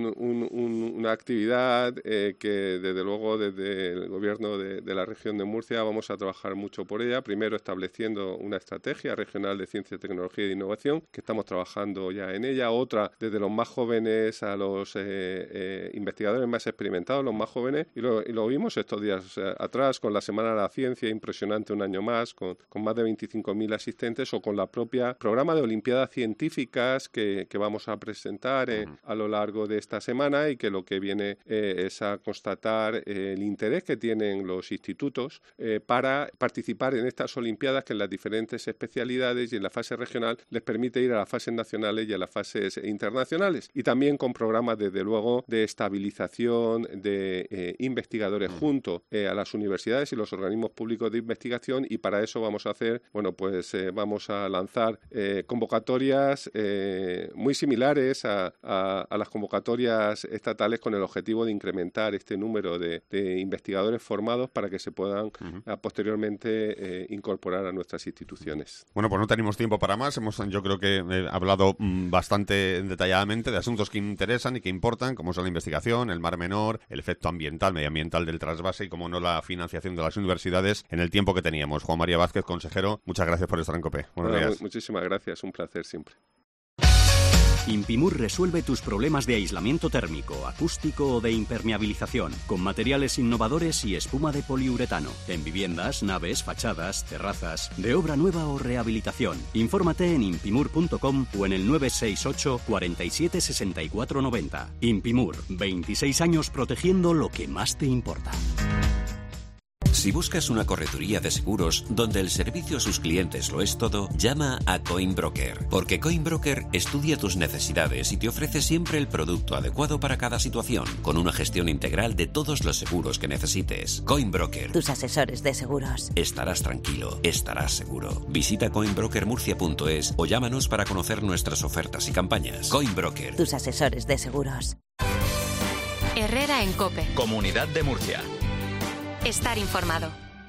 una actividad que desde luego desde el gobierno de la región de Murcia vamos a trabajar mucho por ella. Primero estableciendo una estrategia regional de ciencia, tecnología e innovación, que estamos trabajando ya en ella. Otra desde los más jóvenes a los investigadores más experimentados, los más jóvenes, y lo vimos estos días atrás con la Semana de la Ciencia, impresionante, un año más, con más de 25.000 asistentes, o con la propia programa de Olimpiadas Científicas que vamos a presentar a lo largo de esta semana, y que lo que viene es a constatar el interés que tienen los institutos para participar en estas Olimpiadas, que en las diferentes especialidades y en la fase regional les permite ir a las fases nacionales y a las fases internacionales, y también con programas desde luego de estabilización de investigadores junto a las universidades y los organismos públicos de investigación. Y para eso vamos a hacer, vamos a lanzar convocatorias muy similares a las convocatorias estatales, con el objetivo de incrementar este número de investigadores formados para que se puedan posteriormente incorporar a nuestras instituciones. Bueno, pues no tenemos tiempo para más. Yo creo que he hablado bastante detalladamente de asuntos que interesan y que importan, como son la investigación, el Mar Menor, el efecto medioambiental del trasvase y, como no, la financiación de las universidades en el tiempo que teníamos. Juan María Vázquez, consejero, muchas gracias por estar en COPE. Buenos días. Muchísimas gracias, un placer siempre. Impimur resuelve tus problemas de aislamiento térmico, acústico o de impermeabilización, con materiales innovadores y espuma de poliuretano, en viviendas, naves, fachadas, terrazas, de obra nueva o rehabilitación. Infórmate en impimur.com o en el 968 47 64 90. Impimur, 26 años protegiendo lo que más te importa. Si buscas una correduría de seguros donde el servicio a sus clientes lo es todo, llama a Coinbroker, porque Coinbroker estudia tus necesidades y te ofrece siempre el producto adecuado para cada situación, con una gestión integral de todos los seguros que necesites. Coinbroker. Tus asesores de seguros. Estarás tranquilo, estarás seguro. Visita coinbrokermurcia.es o llámanos para conocer nuestras ofertas y campañas. Coinbroker. Tus asesores de seguros. Herrera en COPE. Comunidad de Murcia. Estar informado.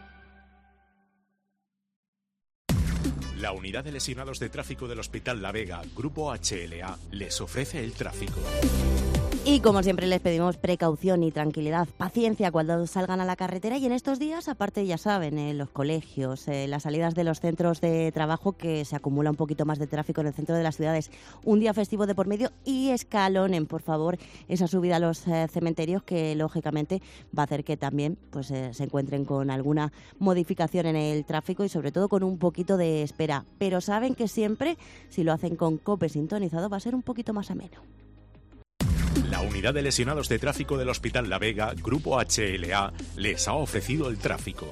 La Unidad de Lesionados de Tráfico del Hospital La Vega, Grupo HLA, les ofrece el tráfico. Y como siempre les pedimos precaución y tranquilidad, paciencia cuando salgan a la carretera, y en estos días, aparte ya saben, los colegios, las salidas de los centros de trabajo, que se acumula un poquito más de tráfico en el centro de las ciudades, un día festivo de por medio, y escalonen, por favor, esa subida a los cementerios, que lógicamente va a hacer que también pues se encuentren con alguna modificación en el tráfico y sobre todo con un poquito de espera. Pero saben que siempre, si lo hacen con COPE sintonizado, va a ser un poquito más ameno. La unidad de lesionados de tráfico del Hospital La Vega, Grupo HLA, les ha ofrecido el tráfico.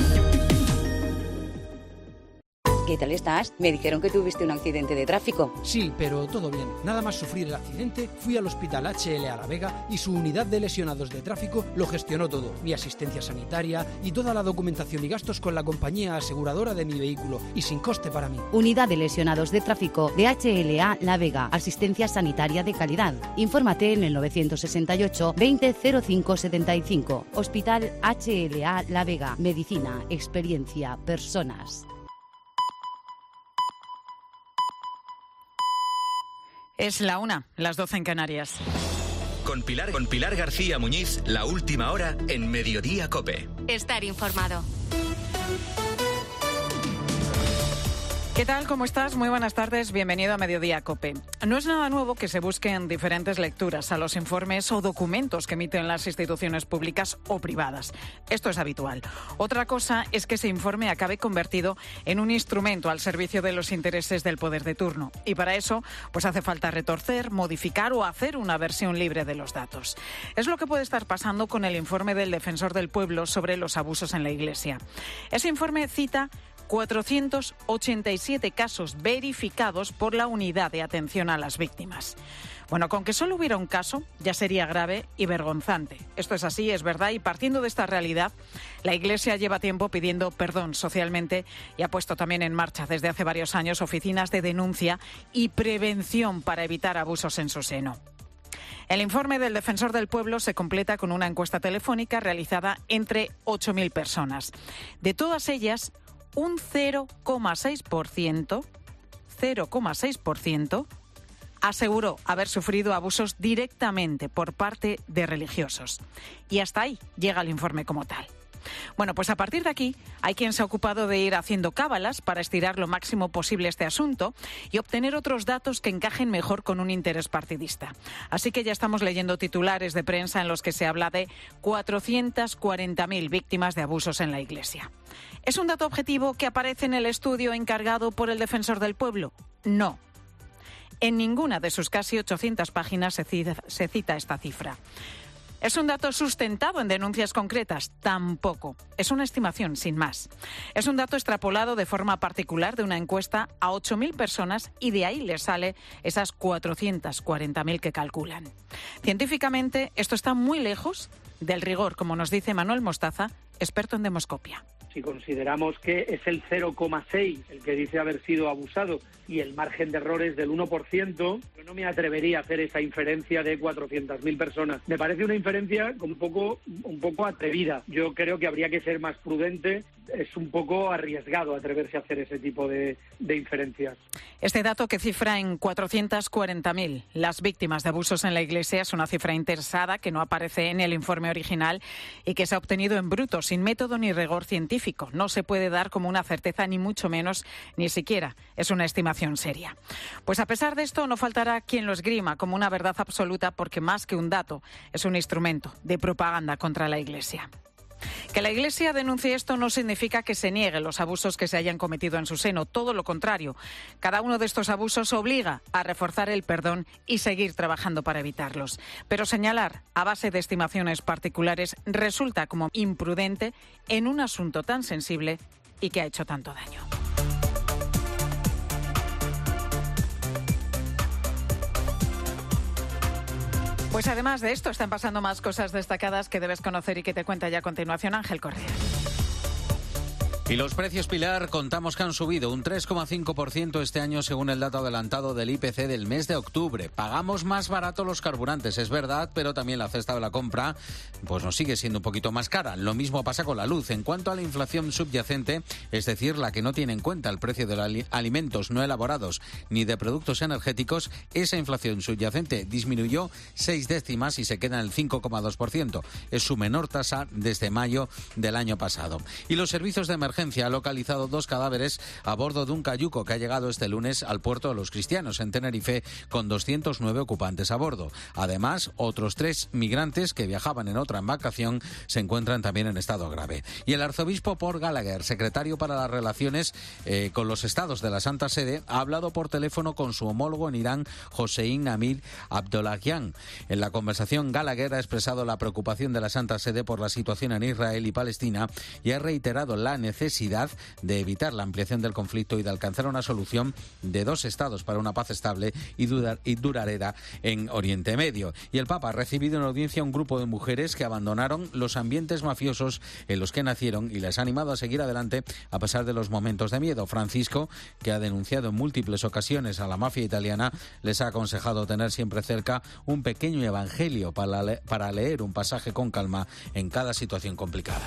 ¿Qué tal estás? Me dijeron que tuviste un accidente de tráfico. Sí, pero todo bien. Nada más sufrir el accidente, fui al Hospital HLA La Vega y su unidad de lesionados de tráfico lo gestionó todo. Mi asistencia sanitaria y toda la documentación y gastos con la compañía aseguradora de mi vehículo, y sin coste para mí. Unidad de lesionados de tráfico de HLA La Vega. Asistencia sanitaria de calidad. Infórmate en el 968 20 05 75. Hospital HLA La Vega. Medicina, experiencia, personas. Es la 1, las 12 en Canarias. Con Pilar García Muñiz, la última hora en Mediodía COPE. Estar informado. ¿Qué tal? ¿Cómo estás? Muy buenas tardes. Bienvenido a Mediodía COPE. No es nada nuevo que se busquen diferentes lecturas a los informes o documentos que emiten las instituciones públicas o privadas. Esto es habitual. Otra cosa es que ese informe acabe convertido en un instrumento al servicio de los intereses del poder de turno. Y para eso, pues hace falta retorcer, modificar o hacer una versión libre de los datos. Es lo que puede estar pasando con el informe del Defensor del Pueblo sobre los abusos en la Iglesia. Ese informe cita 487 casos verificados por la Unidad de Atención a las Víctimas. Bueno, con que solo hubiera un caso ya sería grave y vergonzante. Esto es así, es verdad, y partiendo de esta realidad, la Iglesia lleva tiempo pidiendo perdón socialmente y ha puesto también en marcha desde hace varios años oficinas de denuncia y prevención para evitar abusos en su seno. El informe del Defensor del Pueblo se completa con una encuesta telefónica realizada entre 8.000 personas. De todas ellas, un 0,6% aseguró haber sufrido abusos directamente por parte de religiosos. Y hasta ahí llega el informe como tal. Bueno, pues a partir de aquí hay quien se ha ocupado de ir haciendo cábalas para estirar lo máximo posible este asunto y obtener otros datos que encajen mejor con un interés partidista. Así que ya estamos leyendo titulares de prensa en los que se habla de 440.000 víctimas de abusos en la Iglesia. ¿Es un dato objetivo que aparece en el estudio encargado por el Defensor del Pueblo? No. En ninguna de sus casi 800 páginas se cita esta cifra. ¿Es un dato sustentado en denuncias concretas? Tampoco. Es una estimación, sin más. Es un dato extrapolado de forma particular de una encuesta a 8.000 personas y de ahí les sale esas 440.000 que calculan. Científicamente, esto está muy lejos del rigor, como nos dice Manuel Mostaza, experto en demoscopia. Si consideramos que es el 0,6 el que dice haber sido abusado y el margen de error es del 1%, yo no me atrevería a hacer esa inferencia de 400.000 personas. Me parece una inferencia un poco atrevida. Yo creo que habría que ser más prudente. Es un poco arriesgado atreverse a hacer ese tipo de inferencias. Este dato, que cifra en 440.000 las víctimas de abusos en la Iglesia, es una cifra interesada que no aparece en el informe original y que se ha obtenido en bruto, sin método ni rigor científico. No se puede dar como una certeza, ni mucho menos, ni siquiera es una estimación seria. Pues a pesar de esto, no faltará quien lo esgrima como una verdad absoluta, porque más que un dato, es un instrumento de propaganda contra la Iglesia. Que la Iglesia denuncie esto no significa que se nieguen los abusos que se hayan cometido en su seno, todo lo contrario. Cada uno de estos abusos obliga a reforzar el perdón y seguir trabajando para evitarlos. Pero señalar a base de estimaciones particulares resulta como imprudente en un asunto tan sensible y que ha hecho tanto daño. Pues además de esto, están pasando más cosas destacadas que debes conocer y que te cuenta ya a continuación Ángel Correa. Y los precios, Pilar, contamos que han subido un 3,5% este año según el dato adelantado del IPC del mes de octubre. Pagamos más barato los carburantes, es verdad, pero también la cesta de la compra pues nos sigue siendo un poquito más cara. Lo mismo pasa con la luz. En cuanto a la inflación subyacente, es decir, la que no tiene en cuenta el precio de los alimentos no elaborados ni de productos energéticos, esa inflación subyacente disminuyó 6 décimas y se queda en el 5,2%. Es su menor tasa desde mayo del año pasado. Y los servicios de emergencia ha localizado 2 cadáveres a bordo de un cayuco que ha llegado este lunes al puerto de Los Cristianos, en Tenerife, con 209 ocupantes a bordo. Además, otros 3 migrantes que viajaban en otra embarcación se encuentran también en estado grave. Y el arzobispo Paul Gallagher, secretario para las relaciones con los estados de la Santa Sede, ha hablado por teléfono con su homólogo en Irán, Hossein Amir Abdollahian. En la conversación, Gallagher ha expresado la preocupación de la Santa Sede por la situación en Israel y Palestina y ha reiterado la necesidad de evitar la ampliación del conflicto y de alcanzar una solución de 2 estados para una paz estable y duradera en Oriente Medio. Y el Papa ha recibido en audiencia a un grupo de mujeres que abandonaron los ambientes mafiosos en los que nacieron y les ha animado a seguir adelante a pesar de los momentos de miedo. Francisco, que ha denunciado en múltiples ocasiones a la mafia italiana, les ha aconsejado tener siempre cerca un pequeño evangelio para leer un pasaje con calma en cada situación complicada.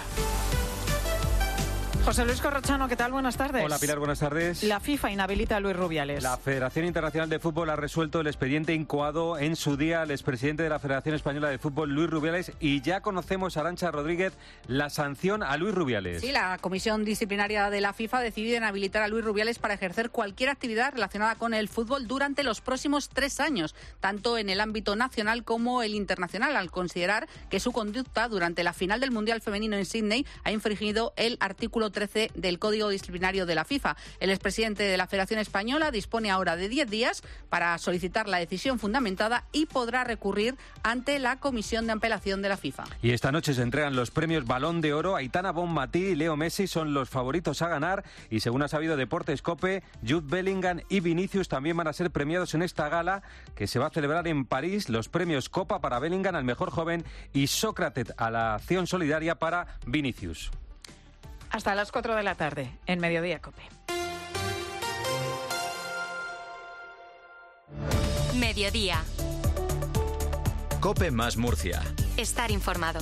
José Luis Corrochano, ¿qué tal? Buenas tardes. Hola, Pilar, buenas tardes. La FIFA inhabilita a Luis Rubiales. La Federación Internacional de Fútbol ha resuelto el expediente incoado en su día al expresidente de la Federación Española de Fútbol, Luis Rubiales, y ya conocemos, Arantxa Rodríguez, la sanción a Luis Rubiales. Sí, la Comisión Disciplinaria de la FIFA ha decidido inhabilitar a Luis Rubiales para ejercer cualquier actividad relacionada con el fútbol durante los próximos 3 años, tanto en el ámbito nacional como el internacional, al considerar que su conducta durante la final del Mundial Femenino en Sídney ha infringido el artículo 13 del Código Disciplinario de la FIFA. El expresidente de la Federación Española dispone ahora de 10 días para solicitar la decisión fundamentada y podrá recurrir ante la Comisión de Apelación de la FIFA. Y esta noche se entregan los premios Balón de Oro. Aitana Bonmatí y Leo Messi son los favoritos a ganar y, según ha sabido Deportes COPE, Jude Bellingham y Vinicius también van a ser premiados en esta gala que se va a celebrar en París. Los premios Copa para Bellingham al mejor joven y Sócrates a la acción solidaria para Vinicius. Hasta las 4 de la tarde, en Mediodía COPE. Mediodía. COPE más Murcia. Estar informado.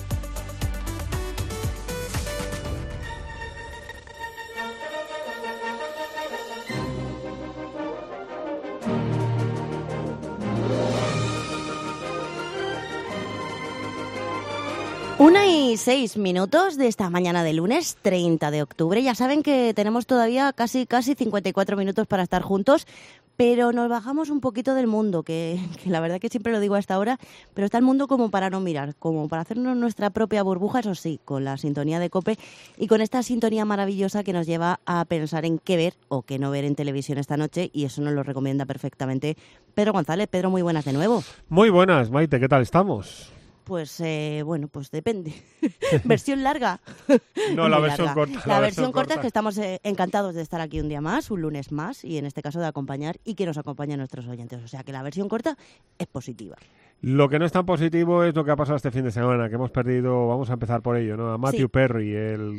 Una y 6 minutos de esta mañana de lunes 30 de octubre. Ya saben que tenemos todavía casi 54 minutos para estar juntos, pero nos bajamos un poquito del mundo, que la verdad que siempre lo digo a esta hora, pero está el mundo como para no mirar, como para hacernos nuestra propia burbuja, eso sí, con la sintonía de COPE y con esta sintonía maravillosa que nos lleva a pensar en qué ver o qué no ver en televisión esta noche, y eso nos lo recomienda perfectamente Pedro González. Pedro, muy buenas de nuevo. Muy buenas, Maite, ¿qué tal estamos? Pues bueno, pues depende. ¿Versión larga? No, la versión larga. corta. La versión corta es que estamos encantados de estar aquí un día más, un lunes más, y en este caso de acompañar y que nos acompañen nuestros oyentes. O sea que la versión corta es positiva. Lo que no es tan positivo es lo que ha pasado este fin de semana, que hemos perdido, vamos a empezar por ello, ¿no? A Matthew Perry,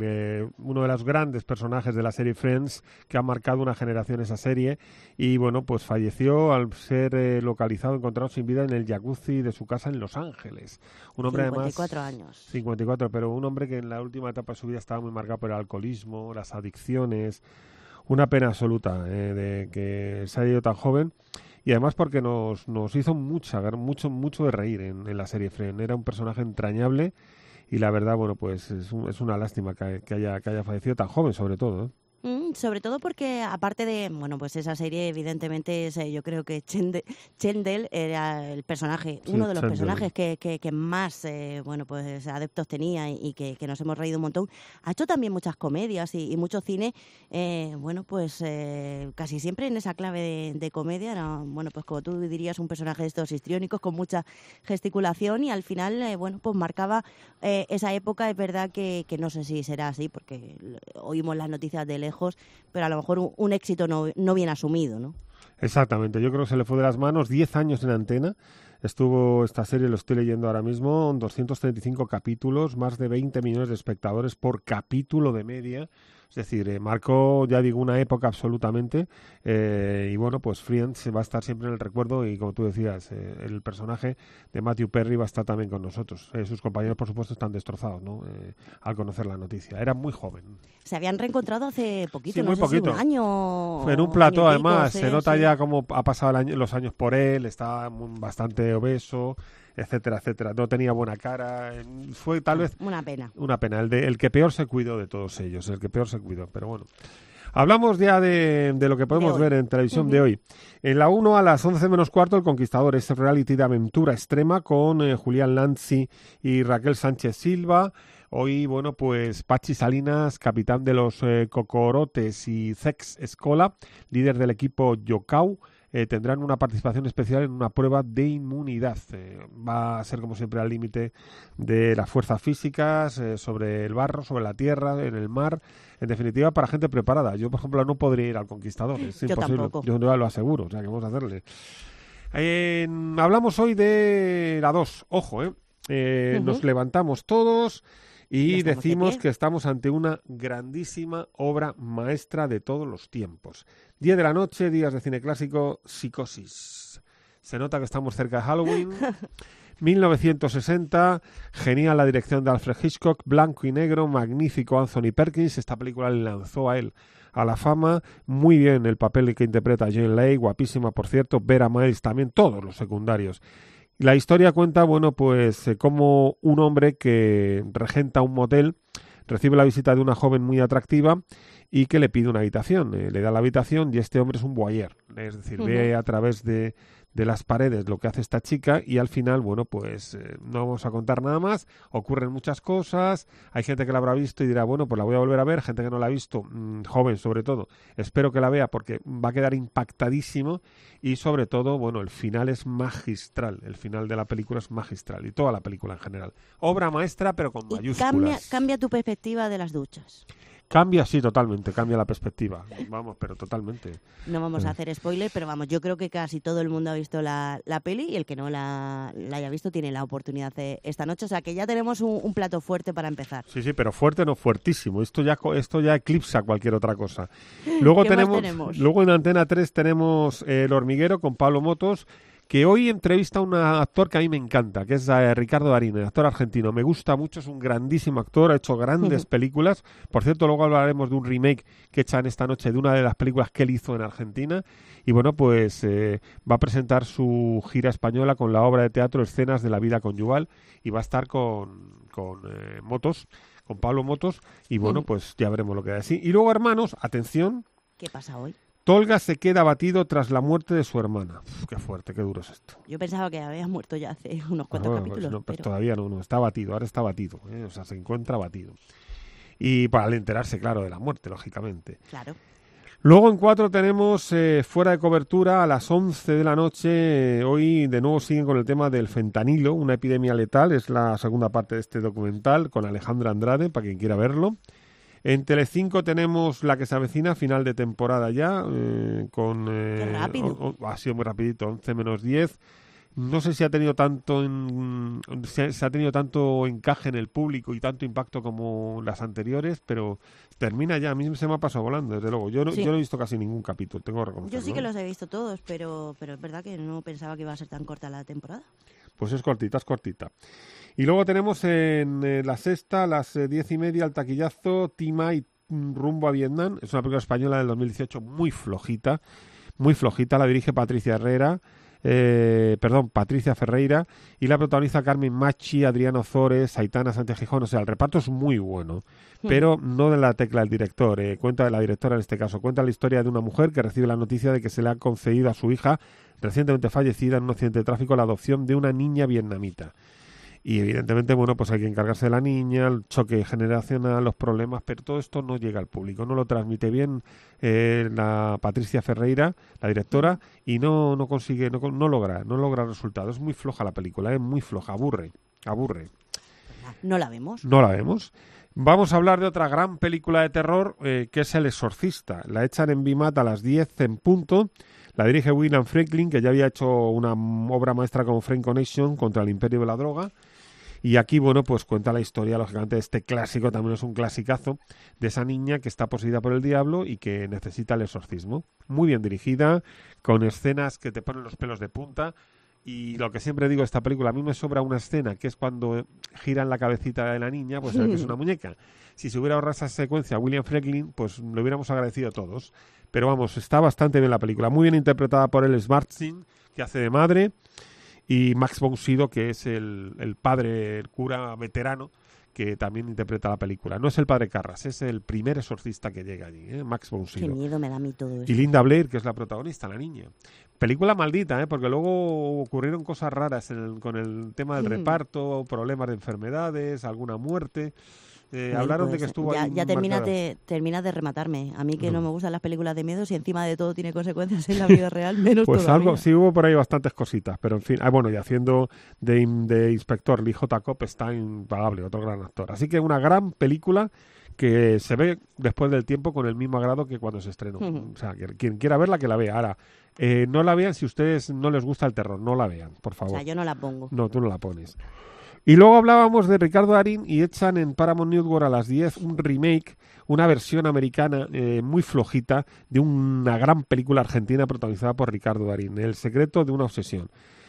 uno de los grandes personajes de la serie Friends, que ha marcado una generación esa serie, y bueno, pues falleció al ser localizado, encontrado sin vida en el jacuzzi de su casa en Los Ángeles. Un hombre 54 además, años. 54, pero un hombre que en la última etapa de su vida estaba muy marcado por el alcoholismo, las adicciones. Una pena absoluta de que se haya ido tan joven. Y además porque nos hizo mucho de reír en la serie Friends. Era un personaje entrañable y la verdad, bueno, pues es una lástima que haya fallecido tan joven, sobre todo, ¿eh? Sobre todo porque, aparte de, bueno, pues esa serie evidentemente es, yo creo que Chandler era el personaje, uno de los personajes que más, bueno, pues adeptos tenía y que nos hemos reído un montón. Ha hecho también muchas comedias y mucho cine, bueno, pues casi siempre en esa clave de comedia. Era, bueno, pues como tú dirías, un personaje de estos histriónicos con mucha gesticulación y al final, bueno, pues marcaba esa época. Es verdad que no sé si será así porque oímos las noticias de lejos, pero a lo mejor un éxito no bien asumido, ¿no? Exactamente, yo creo que se le fue de las manos. 10 años en antena estuvo esta serie, lo estoy leyendo ahora mismo, 235 capítulos, más de 20 millones de espectadores por capítulo de media. O Es decir, marcó, ya digo, una época absolutamente, y bueno, pues Friends va a estar siempre en el recuerdo y, como tú decías, el personaje de Matthew Perry va a estar también con nosotros. Sus compañeros, por supuesto, están destrozados, ¿no? Al conocer la noticia. Era muy joven. Se habían reencontrado hace poquito, Sí, no muy sé poquito. si un año. En un plató, año y pico, además, sí, se nota sí. ya cómo ha pasado los años por él, está bastante obeso, etcétera, etcétera. No tenía buena cara. Fue tal vez Una pena. una pena. El que peor se cuidó de todos ellos, el que peor se cuidó. Pero bueno. Hablamos ya de lo que podemos ver en televisión de hoy. En la 1 a las 11 menos cuarto, El Conquistador, es reality de aventura extrema con Julián Lanzi y Raquel Sánchez Silva. Hoy, bueno, pues Pachi Salinas, capitán de los Cocorotes, y Zex Escola, líder del equipo Yocau, tendrán una participación especial en una prueba de inmunidad. Va a ser, como siempre, al límite de las fuerzas físicas, sobre el barro, sobre la tierra, en el mar. En definitiva, para gente preparada. Yo, por ejemplo, no podría ir al Conquistador. Es Yo imposible. tampoco. Yo lo aseguro. O sea, que vamos a hacerle. Hablamos hoy de la 2. Ojo, nos levantamos todos y decimos que estamos ante una grandísima obra maestra de todos los tiempos. 10 de la noche, días de cine clásico, Psicosis. Se nota que estamos cerca de Halloween. 1960, genial la dirección de Alfred Hitchcock, blanco y negro, magnífico Anthony Perkins. Esta película le lanzó a él a la fama. Muy bien el papel que interpreta Jane Leigh, guapísima, por cierto. Vera Miles también, todos los secundarios. La historia cuenta, bueno, pues cómo un hombre que regenta un motel recibe la visita de una joven muy atractiva y que le pide una habitación. Le da la habitación y este hombre es un voyeur, es decir, ve a través de las paredes lo que hace esta chica y al final, bueno, pues no vamos a contar nada más. Ocurren muchas cosas, hay gente que la habrá visto y dirá, bueno, pues la voy a volver a ver, gente que no la ha visto, joven sobre todo, espero que la vea porque va a quedar impactadísimo y sobre todo, bueno, el final es magistral, el final de la película es magistral y toda la película en general. Obra maestra pero con mayúsculas. Cambia tu perspectiva de las duchas. Cambia, sí, totalmente, cambia la perspectiva, vamos, pero totalmente. No vamos a hacer spoiler, pero vamos, yo creo que casi todo el mundo ha visto la peli y el que no la haya visto tiene la oportunidad de esta noche, o sea que ya tenemos un plato fuerte para empezar. Sí, pero fuerte no, fuertísimo, esto ya eclipsa cualquier otra cosa. Luego tenemos? Luego en Antena 3 tenemos El Hormiguero con Pablo Motos, que hoy entrevista a un actor que a mí me encanta, que es Ricardo Darín, el actor argentino. Me gusta mucho, es un grandísimo actor, ha hecho grandes películas. Por cierto, luego hablaremos de un remake que echan esta noche de una de las películas que él hizo en Argentina. Y bueno, pues va a presentar su gira española con la obra de teatro Escenas de la vida conyugal y va a estar con Motos, con Pablo Motos. Y bueno, pues ya veremos lo que da de sí. Y luego, hermanos, atención. ¿Qué pasa hoy? Tolga se queda abatido tras la muerte de su hermana. Qué fuerte, qué duro es esto. Yo pensaba que había muerto ya hace unos cuantos capítulos. Pues pero todavía no, está abatido, ahora está abatido, o sea, se encuentra abatido. Y para enterarse, claro, de la muerte, lógicamente. Claro. Luego en 4 tenemos Fuera de Cobertura a las 11 de la noche. Hoy de nuevo siguen con el tema del fentanilo, una epidemia letal. Es la segunda parte de este documental con Alejandra Andrade, para quien quiera verlo. En Telecinco tenemos La que se avecina, final de temporada ya, con... Qué rápido. Ha sido muy rapidito, 11 menos 10. No sé si ha tenido tanto se ha tenido tanto encaje en el público y tanto impacto como las anteriores, pero termina ya. A mí se me ha pasado volando, desde luego. Yo no he visto casi ningún capítulo, tengo que reconocerlo. Yo sí que los he visto todos, pero es verdad que no pensaba que iba a ser tan corta la temporada. Pues es cortita. Y luego tenemos en la sexta, a las 10:30, el taquillazo Tima y rumbo a Vietnam. Es una película española del 2018 muy flojita. La dirige Patricia Ferreira y la protagoniza Carmen Machi, Adriano Ozores, Aitana Sánchez Gijón. O sea, el reparto es muy bueno, pero no de la tecla del director. Cuenta de la directora en este caso. Cuenta la historia de una mujer que recibe la noticia de que se le ha concedido a su hija, recientemente fallecida en un accidente de tráfico, la adopción de una niña vietnamita. Y evidentemente, bueno, pues hay que encargarse de la niña, el choque generacional, los problemas, pero todo esto no llega al público, no lo transmite bien la Patricia Ferreira, la directora, y no consigue, no logra resultados. Es muy floja la película, muy floja, aburre. No la vemos. Vamos a hablar de otra gran película de terror, que es El Exorcista. La echan en Vimat a las 10 en punto. La dirige William Franklin, que ya había hecho una obra maestra como Friend Connection contra el Imperio de la Droga. Y aquí, bueno, pues cuenta la historia, lógicamente, de este clásico, también es un clasicazo, de esa niña que está poseída por el diablo y que necesita el exorcismo. Muy bien dirigida, con escenas que te ponen los pelos de punta. Y lo que siempre digo de esta película, a mí me sobra una escena que es cuando giran la cabecita de la niña, pues se ve que es una muñeca. Si se hubiera ahorrado esa secuencia a William Friedkin, pues lo hubiéramos agradecido todos. Pero vamos, está bastante bien la película. Muy bien interpretada por el Schwarzenegger, que hace de madre, y Max von Sydow, que es el padre, el cura veterano, que también interpreta la película. No es el padre Carras, es el primer exorcista que llega allí, Max von Sydow. Qué miedo me da a mí todo eso. Y Linda Blair, que es la protagonista, la niña. Película maldita, porque luego ocurrieron cosas raras con el tema del reparto, problemas de enfermedades, alguna muerte. Hablaron de que estuvo ahí. Ya terminas de rematarme. A mí que no me gustan las películas de miedo, si encima de todo tiene consecuencias en la vida real, menos pues todavía. Algo, sí hubo por ahí bastantes cositas, pero en fin. Bueno, y haciendo de inspector Lee J. Cobb está impagable, otro gran actor. Así que una gran película que se ve después del tiempo con el mismo agrado que cuando se estrenó. O sea, quien quiera verla, que la vea. Ahora, no la vean si a ustedes no les gusta el terror, no la vean, por favor. O sea, yo no la pongo. No, tú no la pones. Y luego hablábamos de Ricardo Darín y echan en Paramount Network a las 10 un remake, una versión americana muy flojita de una gran película argentina protagonizada por Ricardo Darín, El secreto de una obsesión.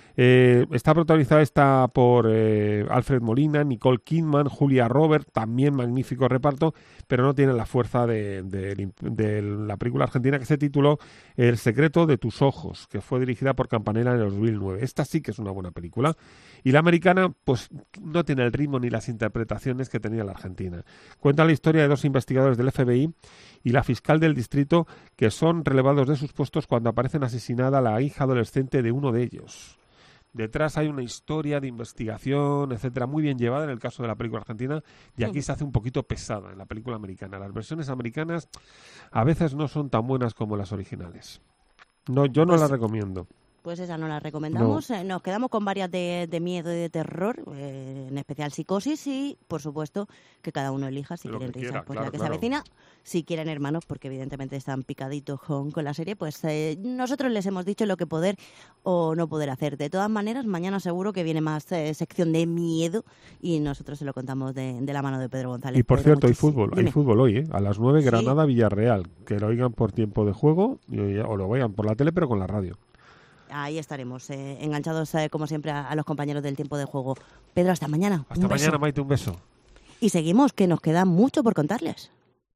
Está protagonizada por Alfred Molina, Nicole Kidman, Julia Roberts, también magnífico reparto, pero no tiene la fuerza de la película argentina que se tituló El secreto de tus ojos, que fue dirigida por Campanella en el 2009. Esta sí que es una buena película. Y la americana, pues no tiene el ritmo ni las interpretaciones que tenía la argentina. Cuenta la historia de dos investigadores del FBI y la fiscal del distrito que son relevados de sus puestos cuando aparecen asesinada la hija adolescente de uno de ellos. Detrás hay una historia de investigación, etcétera, muy bien llevada en el caso de la película argentina, y aquí se hace un poquito pesada en la película americana. Las versiones americanas a veces no son tan buenas como las originales. No, yo no las recomiendo. Pues esa no la recomendamos. No. Nos quedamos con varias de miedo y de terror, en especial Psicosis, y por supuesto que cada uno elija si quieren risas, pues claro, la que se avecina. Si quieren hermanos, porque evidentemente están picaditos con la serie, pues nosotros les hemos dicho lo que poder o no poder hacer. De todas maneras, mañana seguro que viene más sección de miedo y nosotros se lo contamos de la mano de Pedro González. Y por Pedro, cierto, hay fútbol hoy, a las 9, Granada-Villarreal. Que lo oigan por tiempo de juego o lo vean por la tele, pero con la radio. Ahí estaremos, enganchados como siempre a los compañeros del tiempo de juego. Pedro, hasta mañana. Hasta mañana, Maite, un beso. Y seguimos, que nos queda mucho por contarles.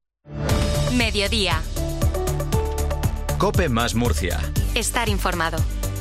Mediodía. COPE más Murcia. Estar informado.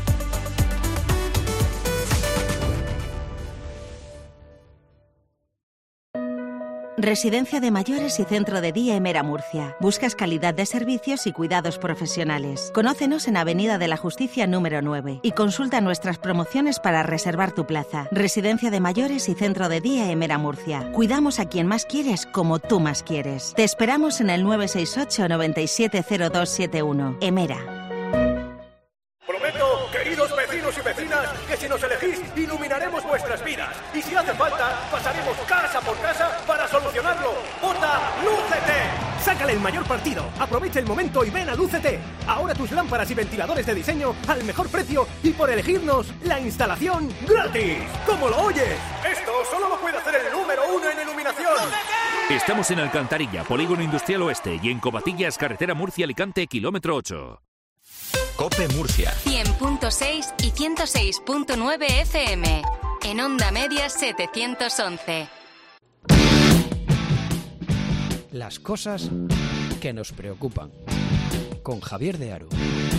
Residencia de mayores y centro de día Emera Murcia. ¿Buscas calidad de servicios y cuidados profesionales? Conócenos en Avenida de la Justicia número 9 y consulta nuestras promociones para reservar tu plaza. Residencia de mayores y centro de día Emera Murcia. Cuidamos a quien más quieres como tú más quieres. Te esperamos en el 968 970271. Emera. Prometo, queridos vecinos y vecinas, que si nos elegís, iluminaremos vuestras vidas. Y si hace falta, pasaremos casa por casa para solucionarlo. ¡Vota Lúcete! Sácale el mayor partido, aprovecha el momento y ven a Lúcete. Ahora tus lámparas y ventiladores de diseño al mejor precio y por elegirnos, la instalación gratis. ¿Cómo lo oyes? Esto solo lo puede hacer el número 1 en iluminación. ¡Lúcete! Estamos en Alcantarilla, Polígono Industrial Oeste, y en Covatillas, carretera Murcia-Alicante, kilómetro 8. COPE Murcia. 100.6 y 106.9 FM. En Onda Media 711. Las cosas que nos preocupan. Con Javier de Aro.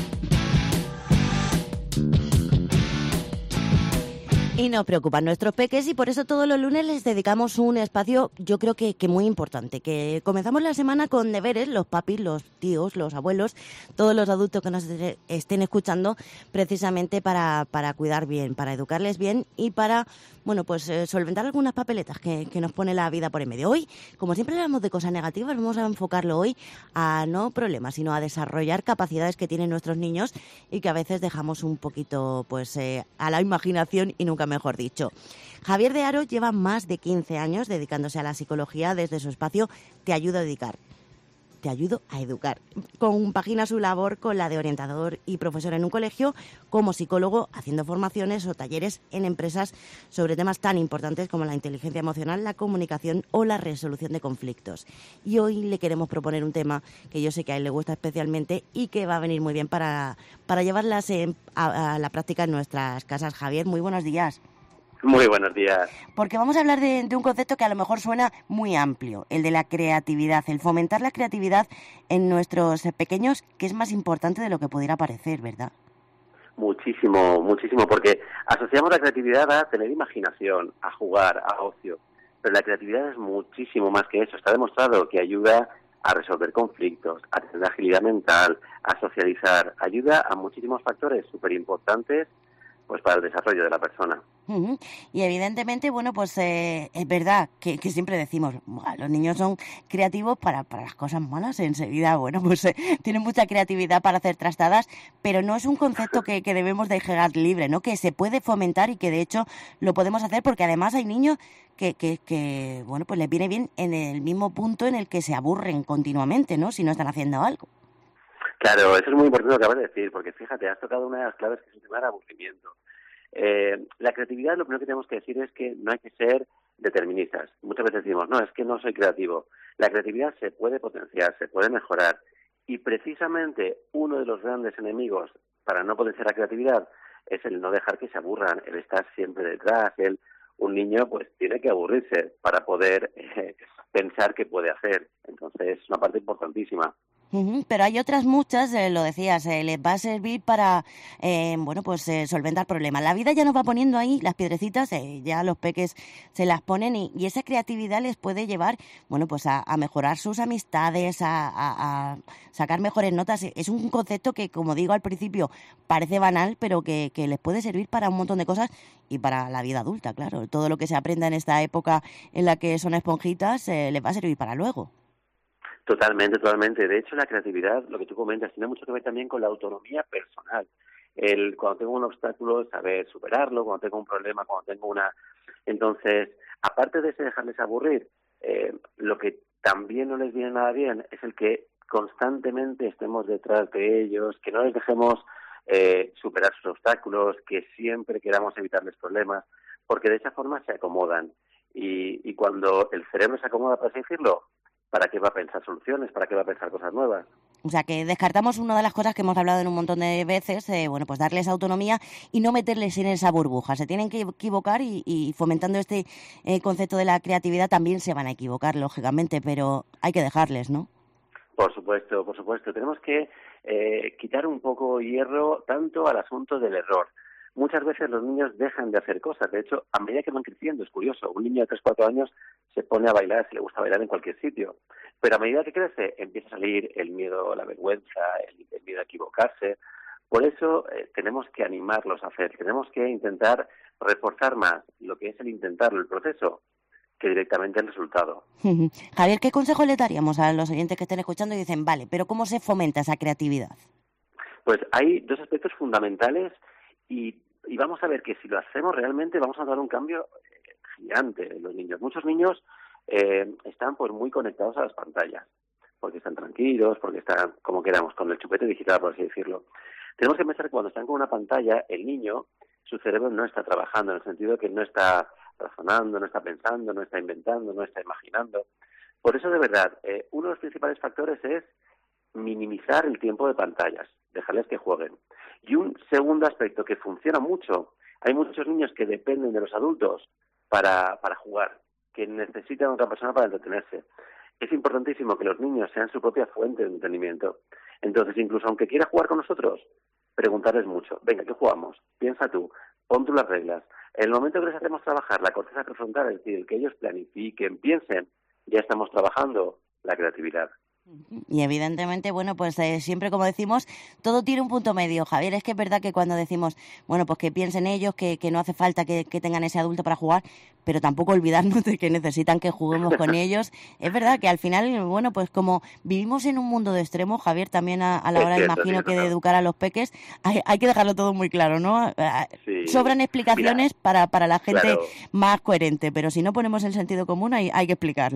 Y nos preocupan nuestros peques y por eso todos los lunes les dedicamos un espacio, yo creo que muy importante, que comenzamos la semana con deberes, los papis, los tíos, los abuelos, todos los adultos que nos estén escuchando, precisamente para cuidar bien, para educarles bien y para, bueno, pues solventar algunas papeletas que nos pone la vida por en medio. Hoy, como siempre hablamos de cosas negativas, vamos a enfocarlo hoy a no problemas, sino a desarrollar capacidades que tienen nuestros niños y que a veces dejamos un poquito pues a la imaginación y nunca mejor dicho. Javier de Aro lleva más de 15 años dedicándose a la psicología desde su espacio Te Ayudo a Dedicar. te ayudo a educar. Compagina su labor con la de orientador y profesor en un colegio, como psicólogo, haciendo formaciones o talleres en empresas sobre temas tan importantes como la inteligencia emocional, la comunicación o la resolución de conflictos. Y hoy le queremos proponer un tema que yo sé que a él le gusta especialmente y que va a venir muy bien para llevarlas a la práctica en nuestras casas. Javier, muy buenos días. Muy buenos días. Porque vamos a hablar de un concepto que a lo mejor suena muy amplio, el de la creatividad, el fomentar la creatividad en nuestros pequeños, que es más importante de lo que pudiera parecer, ¿verdad? Muchísimo, muchísimo, porque asociamos la creatividad a tener imaginación, a jugar, a ocio, pero la creatividad es muchísimo más que eso. Está demostrado que ayuda a resolver conflictos, a tener agilidad mental, a socializar, ayuda a muchísimos factores súper importantes pues para el desarrollo de la persona. Uh-huh. Y evidentemente, bueno, pues es verdad que siempre decimos, los niños son creativos para las cosas malas, enseguida, bueno, pues tienen mucha creatividad para hacer trastadas, pero no es un concepto que debemos dejar libre, ¿no? Que se puede fomentar y que de hecho lo podemos hacer porque además hay niños que bueno, pues les viene bien en el mismo punto en el que se aburren continuamente, ¿no? Si no están haciendo algo. Claro, eso es muy importante lo que acabas de decir, porque fíjate, has tocado una de las claves que es el tema del aburrimiento. La creatividad, lo primero que tenemos que decir es que no hay que ser deterministas. Muchas veces decimos, no, es que no soy creativo. La creatividad se puede potenciar, se puede mejorar. Y precisamente uno de los grandes enemigos para no potenciar la creatividad es el no dejar que se aburran, el estar siempre detrás. Un niño pues tiene que aburrirse para poder pensar qué puede hacer. Entonces es una parte importantísima. Uh-huh, pero hay otras muchas, lo decías, les va a servir para, bueno, pues solventar problemas. La vida ya nos va poniendo ahí las piedrecitas, ya los peques se las ponen y esa creatividad les puede llevar, bueno, pues a mejorar sus amistades, a sacar mejores notas. Es un concepto que, como digo al principio, parece banal, pero que les puede servir para un montón de cosas y para la vida adulta, claro. Todo lo que se aprenda en esta época en la que son esponjitas les va a servir para luego. Totalmente, totalmente. De hecho, la creatividad, lo que tú comentas, tiene mucho que ver también con la autonomía personal. Cuando tengo un obstáculo, saber superarlo, cuando tengo un problema, cuando tengo una... Entonces, aparte de ese dejarles aburrir, lo que también no les viene nada bien es el que constantemente estemos detrás de ellos, que no les dejemos superar sus obstáculos, que siempre queramos evitarles problemas, porque de esa forma se acomodan. Y cuando el cerebro se acomoda, por así decirlo, ¿para qué va a pensar soluciones? ¿Para qué va a pensar cosas nuevas? O sea, que descartamos una de las cosas que hemos hablado en un montón de veces, bueno, pues darles autonomía y no meterles en esa burbuja. Se tienen que equivocar y fomentando este concepto de la creatividad también se van a equivocar, lógicamente, pero hay que dejarles, ¿no? Por supuesto, por supuesto. Tenemos que quitar un poco hierro tanto al asunto del error. Muchas veces los niños dejan de hacer cosas. De hecho, a medida que van creciendo, es curioso, un niño de 3-4 años se pone a bailar, si le gusta bailar en cualquier sitio. Pero a medida que crece, empieza a salir el miedo a la vergüenza, el miedo a equivocarse. Por eso tenemos que animarlos a hacer. Tenemos que intentar reforzar más lo que es el intentarlo, el proceso, que directamente el resultado. Javier, ¿qué consejo le daríamos a los oyentes que estén escuchando y dicen, vale, pero ¿cómo se fomenta esa creatividad? Pues hay dos aspectos fundamentales y vamos a ver que si lo hacemos realmente vamos a dar un cambio gigante en los niños. Muchos niños están pues muy conectados a las pantallas, porque están tranquilos, porque están, como queramos, con el chupete digital, por así decirlo. Tenemos que pensar que cuando están con una pantalla, el niño, su cerebro no está trabajando, en el sentido de que no está razonando, no está pensando, no está inventando, no está imaginando. Por eso, de verdad, uno de los principales factores es minimizar el tiempo de pantallas, dejarles que jueguen. Y un segundo aspecto que funciona mucho, hay muchos niños que dependen de los adultos para jugar, que necesitan a otra persona para entretenerse. Es importantísimo que los niños sean su propia fuente de entretenimiento. Entonces, incluso aunque quiera jugar con nosotros, preguntarles mucho. Venga, ¿qué jugamos? Piensa tú, pon tú las reglas. En el momento que les hacemos trabajar la corteza prefrontal, es decir, que ellos planifiquen, piensen, ya estamos trabajando la creatividad. Y evidentemente, bueno, pues siempre, como decimos, todo tiene un punto medio, Javier. Es que es verdad que cuando decimos, bueno, pues que piensen ellos, que no hace falta que tengan ese adulto para jugar, pero tampoco olvidarnos de que necesitan que juguemos con ellos. Es verdad que al final, bueno, pues como vivimos en un mundo de extremos, Javier, también a la hora, imagino, que de educar a los peques, hay que dejarlo todo muy claro, ¿no? Sí. Sobran explicaciones para la gente más coherente, pero si no ponemos el sentido común hay que explicarlo.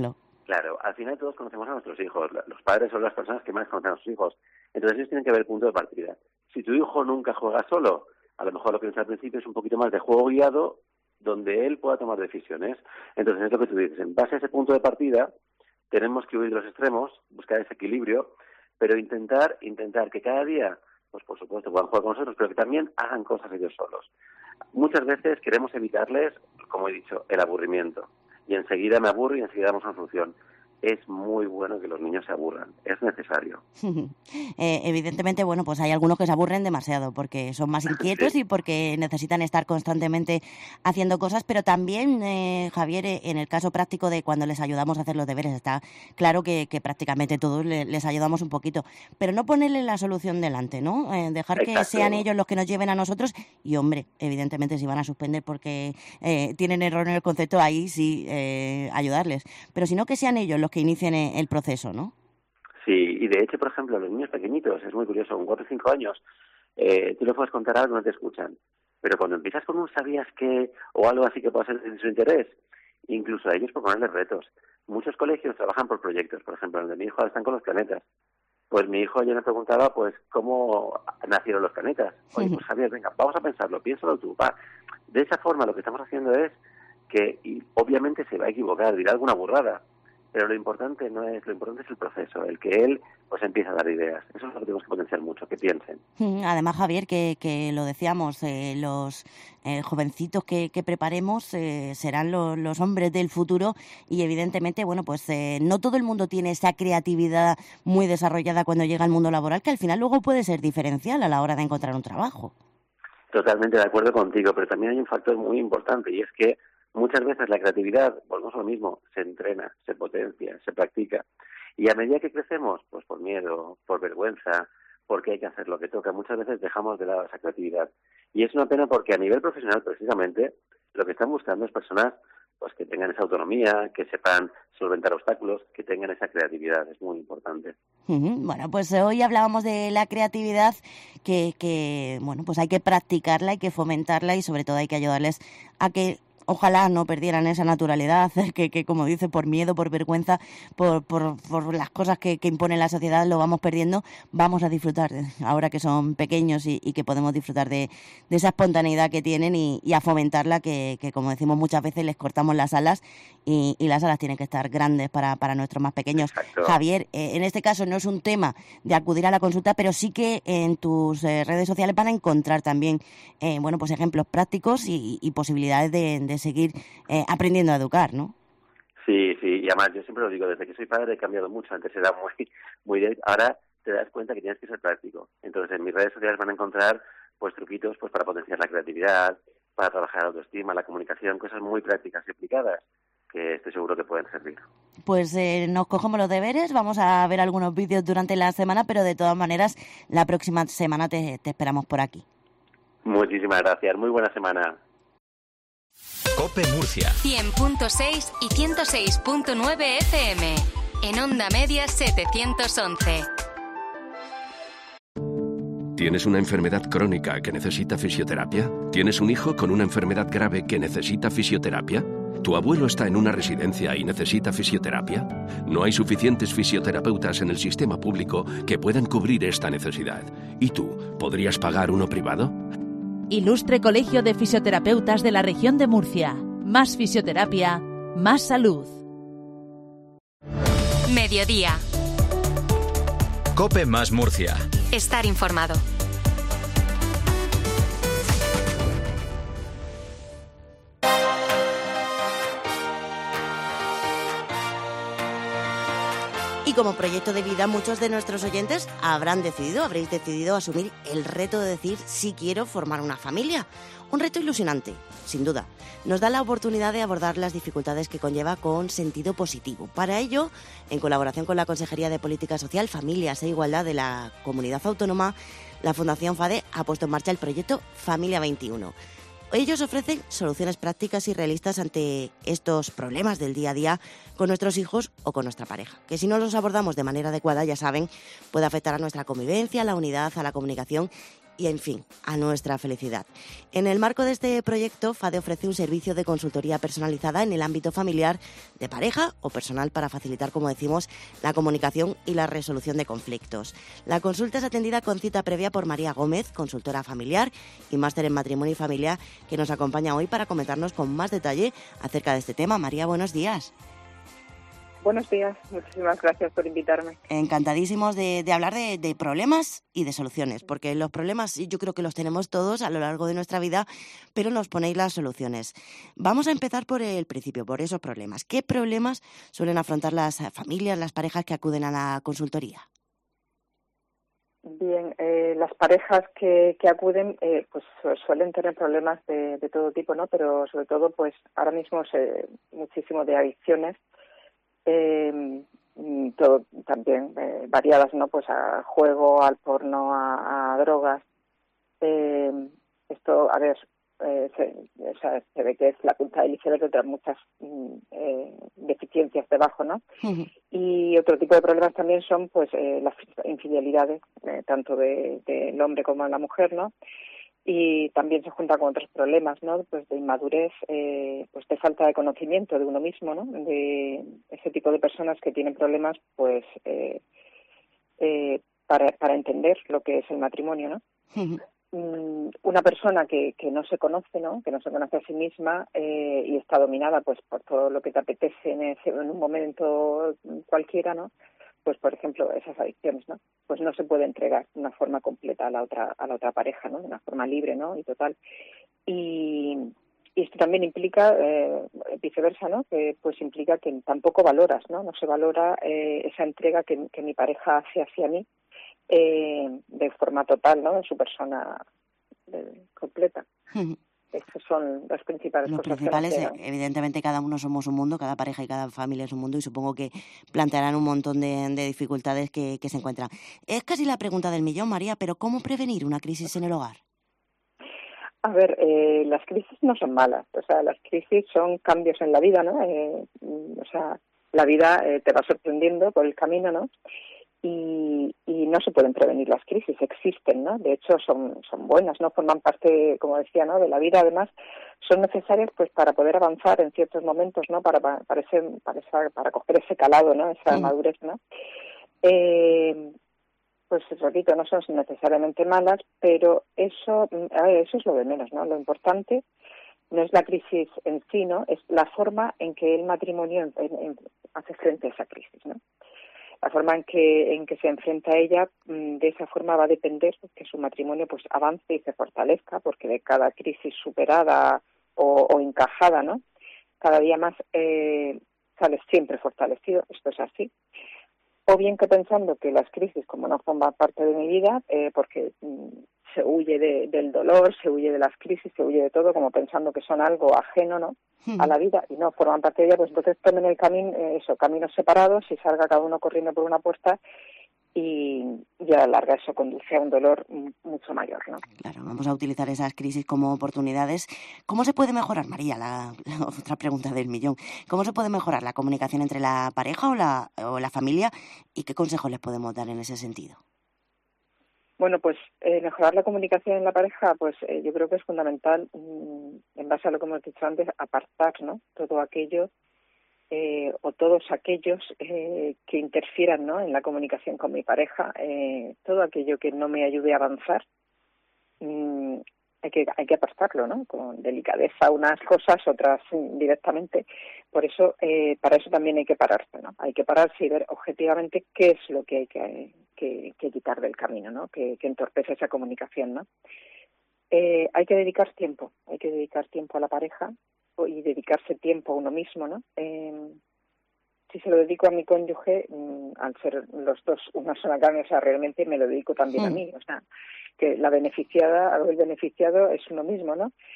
Claro, al final todos conocemos a nuestros hijos. Los padres son las personas que más conocen a sus hijos. Entonces ellos tienen que ver el punto de partida. Si tu hijo nunca juega solo, a lo mejor lo que piensas al principio es un poquito más de juego guiado, donde él pueda tomar decisiones. Entonces es lo que tú dices. En base a ese punto de partida, tenemos que huir de los extremos, buscar ese equilibrio, pero intentar que cada día, pues por supuesto, puedan jugar con nosotros, pero que también hagan cosas ellos solos. Muchas veces queremos evitarles, como he dicho, el aburrimiento. Y enseguida me aburro y enseguida damos una solución. Es muy bueno que los niños se aburran, es necesario. Evidentemente, bueno, pues hay algunos que se aburren demasiado porque son más inquietos y porque necesitan estar constantemente haciendo cosas, pero también, Javier, en el caso práctico de cuando les ayudamos a hacer los deberes, está claro que prácticamente todos les ayudamos un poquito, pero no ponerle la solución delante, ¿no? Dejar que sean ellos los que nos lleven a nosotros y, hombre, evidentemente si van a suspender porque tienen error en el concepto, ahí sí ayudarles, pero si no, que sean ellos los que inicien el proceso, ¿no? Sí, y de hecho, por ejemplo, los niños pequeñitos, es muy curioso, con 4 o 5 años, tú le puedes contar algo y no te escuchan, pero cuando empiezas con un ¿sabías qué? O algo así que pueda ser de su interés, incluso a ellos por ponerles retos. Muchos colegios trabajan por proyectos, por ejemplo, el de mi hijo ahora están con los planetas. Pues mi hijo ya me preguntaba, pues, ¿cómo nacieron los planetas? Oye, pues Javier, venga, vamos a pensarlo, piénsalo tú. Va. De esa forma lo que estamos haciendo es que, y obviamente se va a equivocar, dirá alguna burrada, pero lo importante es el proceso, el que él pues empiece a dar ideas. Eso es lo que tenemos que potenciar mucho, que piensen. Además, Javier, que lo decíamos, los jovencitos que preparemos serán los hombres del futuro y evidentemente, bueno, pues no todo el mundo tiene esa creatividad muy desarrollada cuando llega al mundo laboral, que al final luego puede ser diferencial a la hora de encontrar un trabajo. Totalmente de acuerdo contigo, pero también hay un factor muy importante y es que muchas veces la creatividad, volvemos a lo mismo, se entrena, se potencia, se practica. Y a medida que crecemos, pues por miedo, por vergüenza, porque hay que hacer lo que toca, muchas veces dejamos de lado esa creatividad. Y es una pena porque a nivel profesional, precisamente, lo que están buscando es personas pues que tengan esa autonomía, que sepan solventar obstáculos, que tengan esa creatividad. Es muy importante. Bueno, pues hoy hablábamos de la creatividad, que bueno, pues hay que practicarla, hay que fomentarla y sobre todo hay que ayudarles a que ojalá no perdieran esa naturalidad que como dice, por miedo, por vergüenza, por las cosas que impone la sociedad, lo vamos perdiendo. Vamos a disfrutar, ahora que son pequeños y que podemos disfrutar de esa espontaneidad que tienen y a fomentarla, que como decimos muchas veces, les cortamos las alas y las alas tienen que estar grandes para nuestros más pequeños. Exacto. Javier, en este caso no es un tema de acudir a la consulta, pero sí que en tus redes sociales van a encontrar también bueno, pues ejemplos prácticos y posibilidades de seguir aprendiendo a educar, ¿no? Sí, y además yo siempre lo digo, desde que soy padre he cambiado mucho, antes era muy directo, ahora te das cuenta que tienes que ser práctico. Entonces en mis redes sociales van a encontrar pues truquitos pues para potenciar la creatividad, para trabajar la autoestima, la comunicación, cosas muy prácticas y aplicadas que estoy seguro que pueden servir. Pues nos cogemos los deberes, vamos a ver algunos vídeos durante la semana, pero de todas maneras la próxima semana te esperamos por aquí. Muchísimas gracias, muy buena semana. COPE Murcia 100.6 y 106.9 FM. En Onda Media 711. ¿Tienes una enfermedad crónica que necesita fisioterapia? ¿Tienes un hijo con una enfermedad grave que necesita fisioterapia? ¿Tu abuelo está en una residencia y necesita fisioterapia? No hay suficientes fisioterapeutas en el sistema público que puedan cubrir esta necesidad. ¿Y tú, podrías pagar uno privado? Ilustre Colegio de Fisioterapeutas de la Región de Murcia. Más fisioterapia, más salud. Mediodía. COPE más Murcia. Estar informado. Y como proyecto de vida, muchos de nuestros oyentes habréis decidido asumir el reto de decir sí quiero formar una familia. Un reto ilusionante, sin duda. Nos da la oportunidad de abordar las dificultades que conlleva con sentido positivo. Para ello, en colaboración con la Consejería de Política Social, Familias e Igualdad de la Comunidad Autónoma, la Fundación FADE ha puesto en marcha el proyecto Familia 21. Ellos ofrecen soluciones prácticas y realistas ante estos problemas del día a día con nuestros hijos o con nuestra pareja, que si no los abordamos de manera adecuada, ya saben, puede afectar a nuestra convivencia, a la unidad, a la comunicación y, en fin, a nuestra felicidad. En el marco de este proyecto, FADE ofrece un servicio de consultoría personalizada en el ámbito familiar, de pareja o personal para facilitar, como decimos, la comunicación y la resolución de conflictos. La consulta es atendida con cita previa por María Gómez, consultora familiar y máster en matrimonio y familia, que nos acompaña hoy para comentarnos con más detalle acerca de este tema. María, buenos días. Buenos días, muchísimas gracias por invitarme. Encantadísimos de hablar de problemas y de soluciones, porque los problemas yo creo que los tenemos todos a lo largo de nuestra vida, pero nos ponéis las soluciones. Vamos a empezar por el principio, por esos problemas. ¿Qué problemas suelen afrontar las familias, las parejas que acuden a la consultoría? Bien, las parejas que acuden pues suelen tener problemas de todo tipo, ¿no? Pero sobre todo, pues ahora mismo muchísimo de adicciones. Todo también variadas, ¿no? Pues a juego, al porno, a drogas. Esto, a ver, se ve que es la punta del iceberg de otras muchas deficiencias debajo, ¿no? Uh-huh. Y otro tipo de problemas también son, pues, las infidelidades, tanto del hombre como de la mujer, ¿no? Y también se junta con otros problemas, ¿no? Pues de inmadurez, pues de falta de conocimiento de uno mismo, ¿no? De ese tipo de personas que tienen problemas, pues, para entender lo que es el matrimonio, ¿no? Uh-huh. Una persona que no se conoce, ¿no? Que no se conoce a sí misma y está dominada, pues, por todo lo que te apetece en un momento cualquiera, ¿no? Pues, por ejemplo, esas adicciones, ¿no? Pues no se puede entregar de una forma completa a la otra pareja, ¿no? De una forma libre, ¿no? Y total. Y esto también implica, viceversa, ¿no? Que pues implica que tampoco valoras, ¿no? No se valora esa entrega que mi pareja hace hacia mí de forma total, ¿no? En su persona completa. Estas son las principales cosas. Los principales, evidentemente, cada uno somos un mundo, cada pareja y cada familia es un mundo, y supongo que plantearán un montón de dificultades que se encuentran. Es casi la pregunta del millón, María, pero ¿cómo prevenir una crisis en el hogar? A ver, las crisis no son malas, o sea, las crisis son cambios en la vida, ¿no? O sea, la vida te va sorprendiendo por el camino, ¿no? Y no se pueden prevenir las crisis, existen, ¿no? De hecho, son buenas, ¿no? Forman parte, como decía, ¿no? De la vida. Además, son necesarias, pues, para poder avanzar en ciertos momentos, ¿no? Para coger ese calado, ¿no? Esa madurez, ¿no? Pues, repito, no son necesariamente malas, pero eso es lo de menos, ¿no? Lo importante no es la crisis en sí, ¿no? Es la forma en que el matrimonio hace frente a esa crisis, ¿no? La forma en que se enfrenta a ella, de esa forma va a depender que su matrimonio pues avance y se fortalezca, porque de cada crisis superada o encajada, ¿no? Cada día más sale siempre fortalecido, esto es así. O bien que pensando que las crisis, como no forman parte de mi vida, porque se huye del dolor, se huye de las crisis, se huye de todo, como pensando que son algo ajeno, ¿no? A la vida, y no forman parte de ella, pues entonces tomen el camino, caminos separados y salga cada uno corriendo por una puerta y a la larga eso conduce a un dolor mucho mayor, ¿no? Claro, vamos a utilizar esas crisis como oportunidades. ¿Cómo se puede mejorar, María? La otra pregunta del millón. ¿Cómo se puede mejorar la comunicación entre la pareja o la familia, y qué consejos les podemos dar en ese sentido? Bueno, pues mejorar la comunicación en la pareja, pues yo creo que es fundamental, en base a lo que hemos dicho antes, apartar, ¿no? Todo aquello o todos aquellos que interfieran, ¿no? En la comunicación con mi pareja, todo aquello que no me ayude a avanzar, hay que apartarlo, ¿no? Con delicadeza unas cosas, otras directamente. Por eso, para eso también hay que pararse, ¿no? Hay que pararse y ver objetivamente qué es lo que hay que quitar del camino, ¿no? Que entorpece esa comunicación, ¿no? Hay que dedicar tiempo a la pareja y dedicarse tiempo a uno mismo, ¿no? Si se lo dedico a mi cónyuge, al ser los dos una sola carne, o sea, realmente me lo dedico también a mí, o sea, que la beneficiada o el beneficiado es uno mismo, ¿no?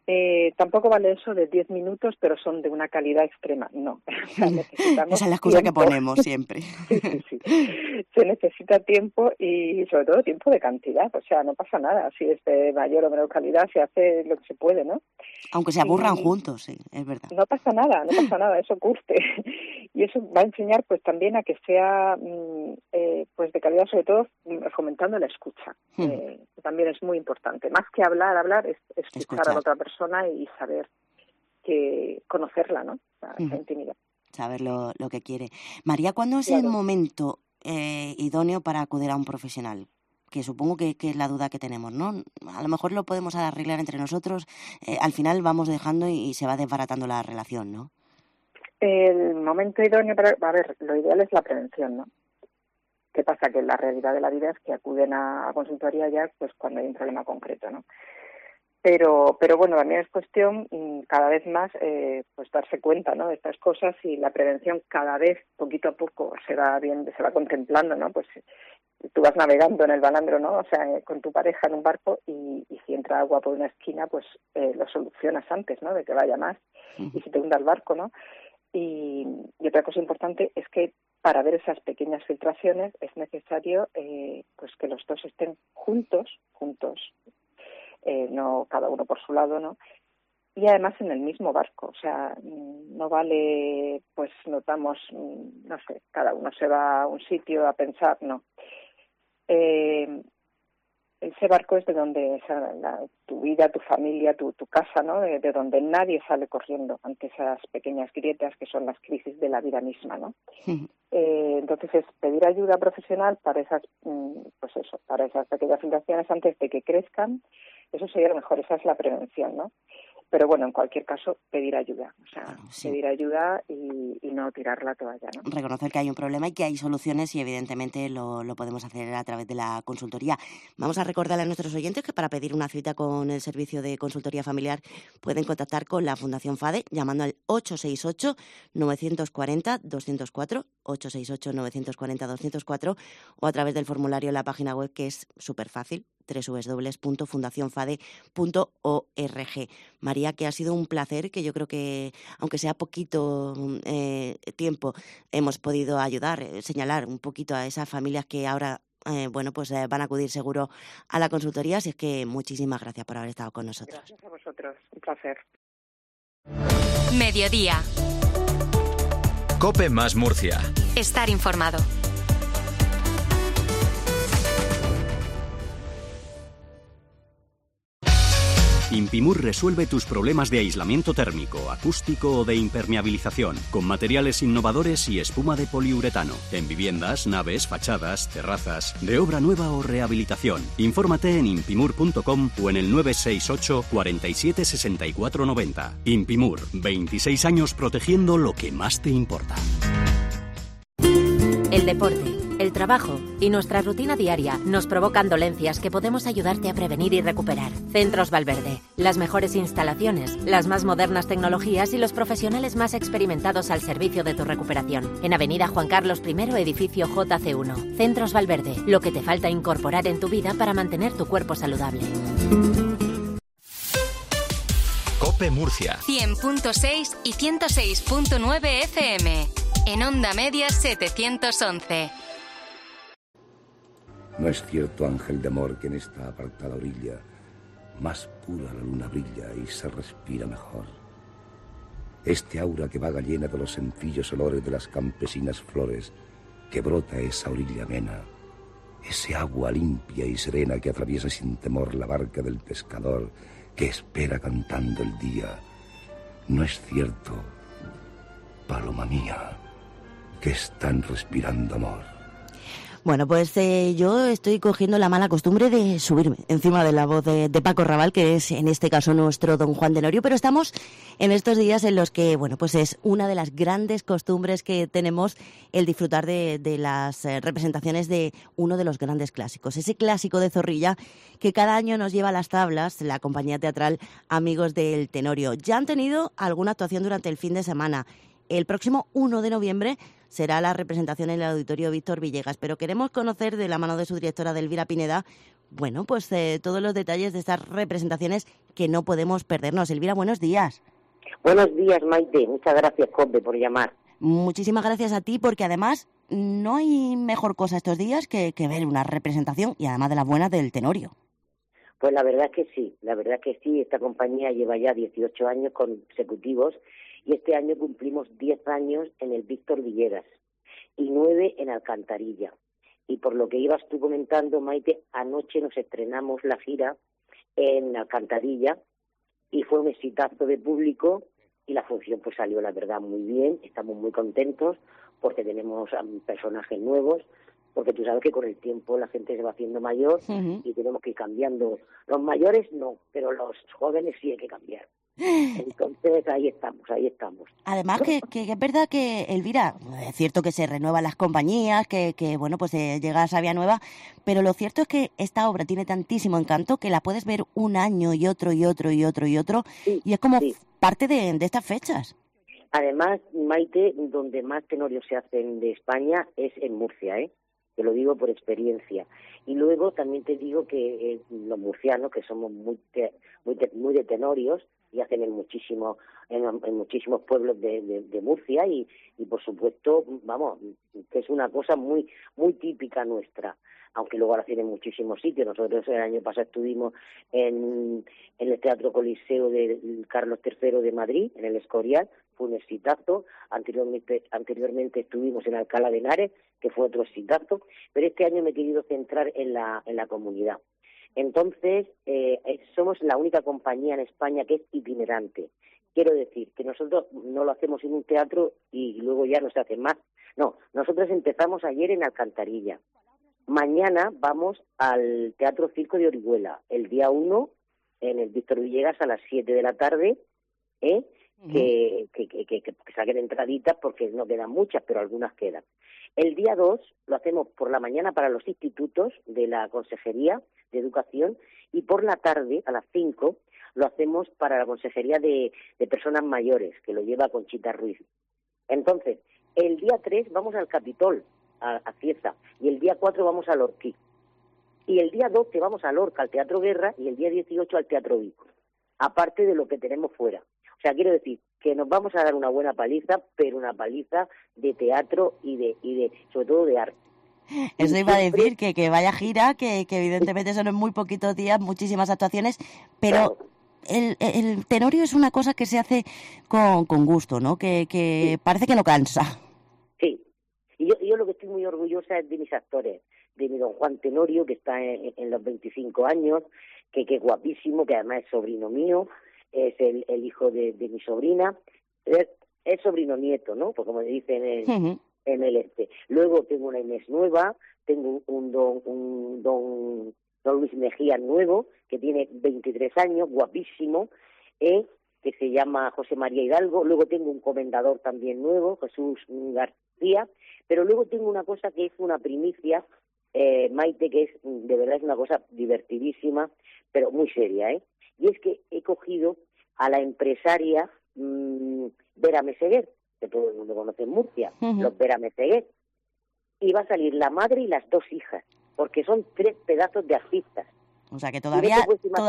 Tampoco vale eso de 10 minutos, pero son de una calidad extrema. No. O sea, necesitamos esa es la excusa tiempo. que ponemos siempre. Sí. Se necesita tiempo y sobre todo tiempo de cantidad. O sea, no pasa nada. Si es de mayor o menor calidad, se hace lo que se puede, ¿no? Aunque se aburran juntos, sí, es verdad. No pasa nada, eso curte. Y eso va a enseñar pues también a que sea pues de calidad, sobre todo fomentando la escucha. Que también es muy importante. Más que hablar es escuchar a la otra persona y saber conocerla, ¿no? Esa intimidad. Saber lo que quiere. María, ¿cuándo es el momento idóneo para acudir a un profesional? Que supongo que es la duda que tenemos, ¿no? A lo mejor lo podemos arreglar entre nosotros, al final vamos dejando y se va desbaratando la relación, ¿no? El momento idóneo a ver, lo ideal es la prevención, ¿no? ¿Qué pasa? Que la realidad de la vida es que acuden a consultoría ya pues cuando hay un problema concreto, ¿no? Pero bueno, también es cuestión cada vez más pues darse cuenta, ¿no? De estas cosas, y la prevención cada vez poquito a poco se va contemplando, ¿no? Pues tú vas navegando en el balandro, ¿no? O sea, con tu pareja en un barco y si entra agua por una esquina, pues lo solucionas antes, ¿no? De que vaya más y si te hunda el barco, ¿no? Y otra cosa importante es que para ver esas pequeñas filtraciones es necesario pues que los dos estén juntos, no cada uno por su lado, ¿no? Y además en el mismo barco, o sea, no vale, pues notamos, no sé, cada uno se va a un sitio a pensar, no. Ese barco es de donde, o sea, tu vida, tu familia, tu casa, ¿no? De donde nadie sale corriendo ante esas pequeñas grietas que son las crisis de la vida misma, ¿no? Entonces es pedir ayuda profesional para esas, pues eso, para esas pequeñas filtraciones antes de que crezcan. Eso sería lo mejor, esa es la prevención, ¿no? Pero bueno, en cualquier caso, pedir ayuda, o sea, pedir ayuda y no tirar la toalla, ¿no? Reconocer que hay un problema y que hay soluciones y evidentemente lo podemos hacer a través de la consultoría. Vamos a recordarle a nuestros oyentes que para pedir una cita con el servicio de consultoría familiar pueden contactar con la Fundación FADE llamando al 868-940-204, 868-940-204 o a través del formulario en la página web, que es súper fácil, www.fundacionfade.org. María, que ha sido un placer, que yo creo que, aunque sea poquito tiempo, hemos podido ayudar, señalar un poquito a esas familias que ahora van a acudir seguro a la consultoría. Así es que muchísimas gracias por haber estado con nosotros. Gracias a vosotros, un placer. Mediodía. COPE más Murcia. Estar informado. Impimur resuelve tus problemas de aislamiento térmico, acústico o de impermeabilización, con materiales innovadores y espuma de poliuretano, en viviendas, naves, fachadas, terrazas, de obra nueva o rehabilitación. Infórmate en impimur.com o en el 968 47 64 90. Impimur, 26 años protegiendo lo que más te importa. El deporte, el trabajo y nuestra rutina diaria nos provocan dolencias que podemos ayudarte a prevenir y recuperar. Centros Valverde, las mejores instalaciones, las más modernas tecnologías y los profesionales más experimentados al servicio de tu recuperación. En Avenida Juan Carlos I, edificio JC1. Centros Valverde, lo que te falta incorporar en tu vida para mantener tu cuerpo saludable. COPE Murcia. 100.6 y 106.9 FM. En Onda Media 711. No es cierto, ángel de amor, que en esta apartada orilla más pura la luna brilla y se respira mejor. Este aura que vaga llena de los sencillos olores de las campesinas flores que brota esa orilla amena, ese agua limpia y serena que atraviesa sin temor la barca del pescador que espera cantando el día. No es cierto, paloma mía, que están respirando amor. Bueno, pues yo estoy cogiendo la mala costumbre de subirme encima de la voz de Paco Raval, que es en este caso nuestro don Juan Tenorio, pero estamos en estos días en los que, bueno, pues es una de las grandes costumbres que tenemos el disfrutar de las representaciones de uno de los grandes clásicos, ese clásico de Zorrilla que cada año nos lleva a las tablas la compañía teatral Amigos del Tenorio. Ya han tenido alguna actuación durante el fin de semana. El próximo 1 de noviembre será la representación en el Auditorio Víctor Villegas, pero queremos conocer de la mano de su directora, de Elvira Pineda, bueno, pues todos los detalles de estas representaciones que no podemos perdernos. Elvira, buenos días. Buenos días, Maite. Muchas gracias, COPE, por llamar. Muchísimas gracias a ti, porque además no hay mejor cosa estos días que ver una representación, y además de las buenas, del Tenorio. Pues la verdad es que sí. Esta compañía lleva ya 18 años consecutivos y este año cumplimos 10 años en el Víctor Villegas y 9 en Alcantarilla. Y por lo que ibas tú comentando, Maite, anoche nos estrenamos la gira en Alcantarilla y fue un exitazo de público y la función pues salió, la verdad, muy bien. Estamos muy contentos porque tenemos personajes nuevos, porque tú sabes que con el tiempo la gente se va haciendo mayor y tenemos que ir cambiando. Los mayores no, pero los jóvenes sí hay que cambiar. Entonces ahí estamos. Además que es verdad que, Elvira, es cierto que se renuevan las compañías, que bueno, pues llega Sabia Nueva, pero lo cierto es que esta obra tiene tantísimo encanto que la puedes ver un año y otro, y es como parte de estas fechas. Además, Maite, donde más tenorios se hacen de España es en Murcia, te lo digo por experiencia. Y luego también te digo que los murcianos, que somos muy de tenorios, y hacen en muchísimos pueblos de Murcia y por supuesto, vamos, que es una cosa muy típica nuestra, aunque luego la hacen en muchísimos sitios. Nosotros el año pasado estuvimos en el Teatro Coliseo de Carlos III de Madrid, en el Escorial, fue un exitazo. Anteriormente estuvimos en Alcalá de Henares, que fue otro exitazo, pero este año me he querido centrar en la comunidad. Entonces, somos la única compañía en España que es itinerante. Quiero decir que nosotros no lo hacemos en un teatro y luego ya no se hace más. No, nosotros empezamos ayer en Alcantarilla. Mañana vamos al Teatro Circo de Orihuela, el día 1, en el Víctor Villegas a las 7 de la tarde, que saquen entraditas porque no quedan muchas, pero algunas quedan. El día 2 lo hacemos por la mañana para los institutos de la Consejería de Educación y por la tarde, a las 5, lo hacemos para la Consejería de Personas Mayores, que lo lleva Conchita Ruiz. Entonces, el día 3 vamos al Capitol, a Cieza, y el día 4 vamos al Orquí. Y el día 12 vamos a Lorca, al Teatro Guerra, y el día 18 al Teatro Vico, aparte de lo que tenemos fuera. O sea, quiero decir que nos vamos a dar una buena paliza, pero una paliza de teatro y de sobre todo de arte. Eso iba a decir, que vaya gira, que evidentemente son en muy poquitos días, muchísimas actuaciones, pero el tenorio es una cosa que se hace con gusto, ¿no? Que parece que no cansa. Sí, y yo lo que estoy muy orgullosa es de mis actores, de mi don Juan Tenorio, que está en los 25 años, que es guapísimo, que además es sobrino mío, es el hijo de mi sobrina, es sobrino nieto, ¿no? Pues como dicen en el este. Luego tengo una Inés nueva, tengo un don Luis Mejía nuevo, que tiene 23 años, guapísimo, que se llama José María Hidalgo. Luego tengo un comendador también nuevo, Jesús García, pero luego tengo una cosa que es una primicia, Maite, que es de verdad es una cosa divertidísima, pero muy seria, y es que he cogido a la empresaria Vera Meseguer, que todo el mundo conoce en Murcia, los Vera Meseguer, y va a salir la madre y las 2 hijas, porque son 3 pedazos de artistas. O sea que todavía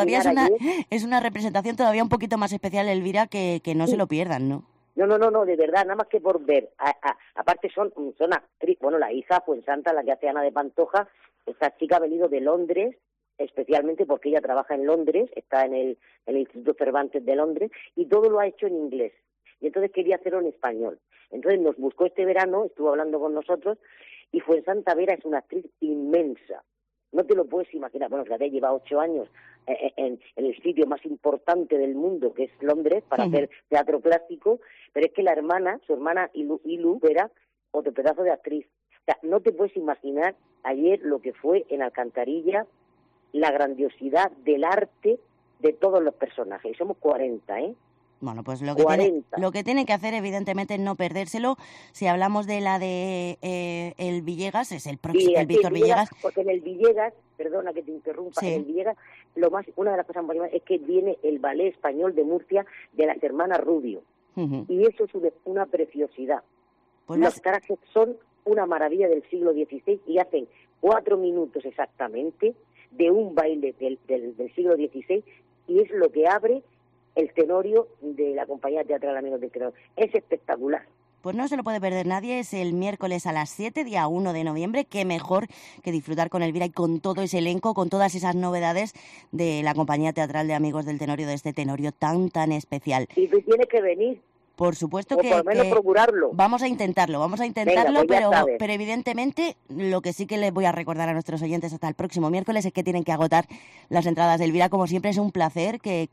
es una representación todavía un poquito más especial, Elvira, que no se lo pierdan, ¿no? No, de verdad, nada más que por ver. Aparte son actrices, bueno, la hija Fuensanta, la que hace Ana de Pantoja, esta chica ha venido de Londres, especialmente porque ella trabaja en Londres, está en el Instituto Cervantes de Londres, y todo lo ha hecho en inglés. Y entonces quería hacerlo en español. Entonces nos buscó este verano, estuvo hablando con nosotros, y Fuensanta Vera es una actriz inmensa. No te lo puedes imaginar. Bueno, fíjate, lleva 8 años en el sitio más importante del mundo, que es Londres, para hacer teatro clásico, pero es que su hermana Ilu Vera, otro pedazo de actriz. O sea, no te puedes imaginar ayer lo que fue en Alcantarilla, la grandiosidad del arte de todos los personajes. Y somos 40, Bueno, pues lo que tiene que hacer, evidentemente, es no perdérselo. Si hablamos de la de el Villegas, es el próximo, el Víctor Villegas. Porque en el Villegas, perdona que te interrumpa, en el Villegas, una de las cosas más es que viene el Ballet Español de Murcia de las hermanas Rubio. Y eso es una preciosidad. Pues los trajes son una maravilla del siglo XVI y hacen 4 minutos exactamente de un baile del siglo XVI, y es lo que abre el Tenorio de la Compañía Teatral Amigos del Tenorio. Es espectacular. Pues no se lo puede perder nadie, es el miércoles a las 7, día 1 de noviembre. Qué mejor que disfrutar con Elvira y con todo ese elenco, con todas esas novedades de la Compañía Teatral de Amigos del Tenorio, de este Tenorio tan especial. Y tú tienes que venir. Por supuesto o por lo menos procurarlo. Vamos a intentarlo, Venga, pues pero evidentemente lo que sí que les voy a recordar a nuestros oyentes hasta el próximo miércoles es que tienen que agotar las entradas de Elvira. Como siempre, es un placer que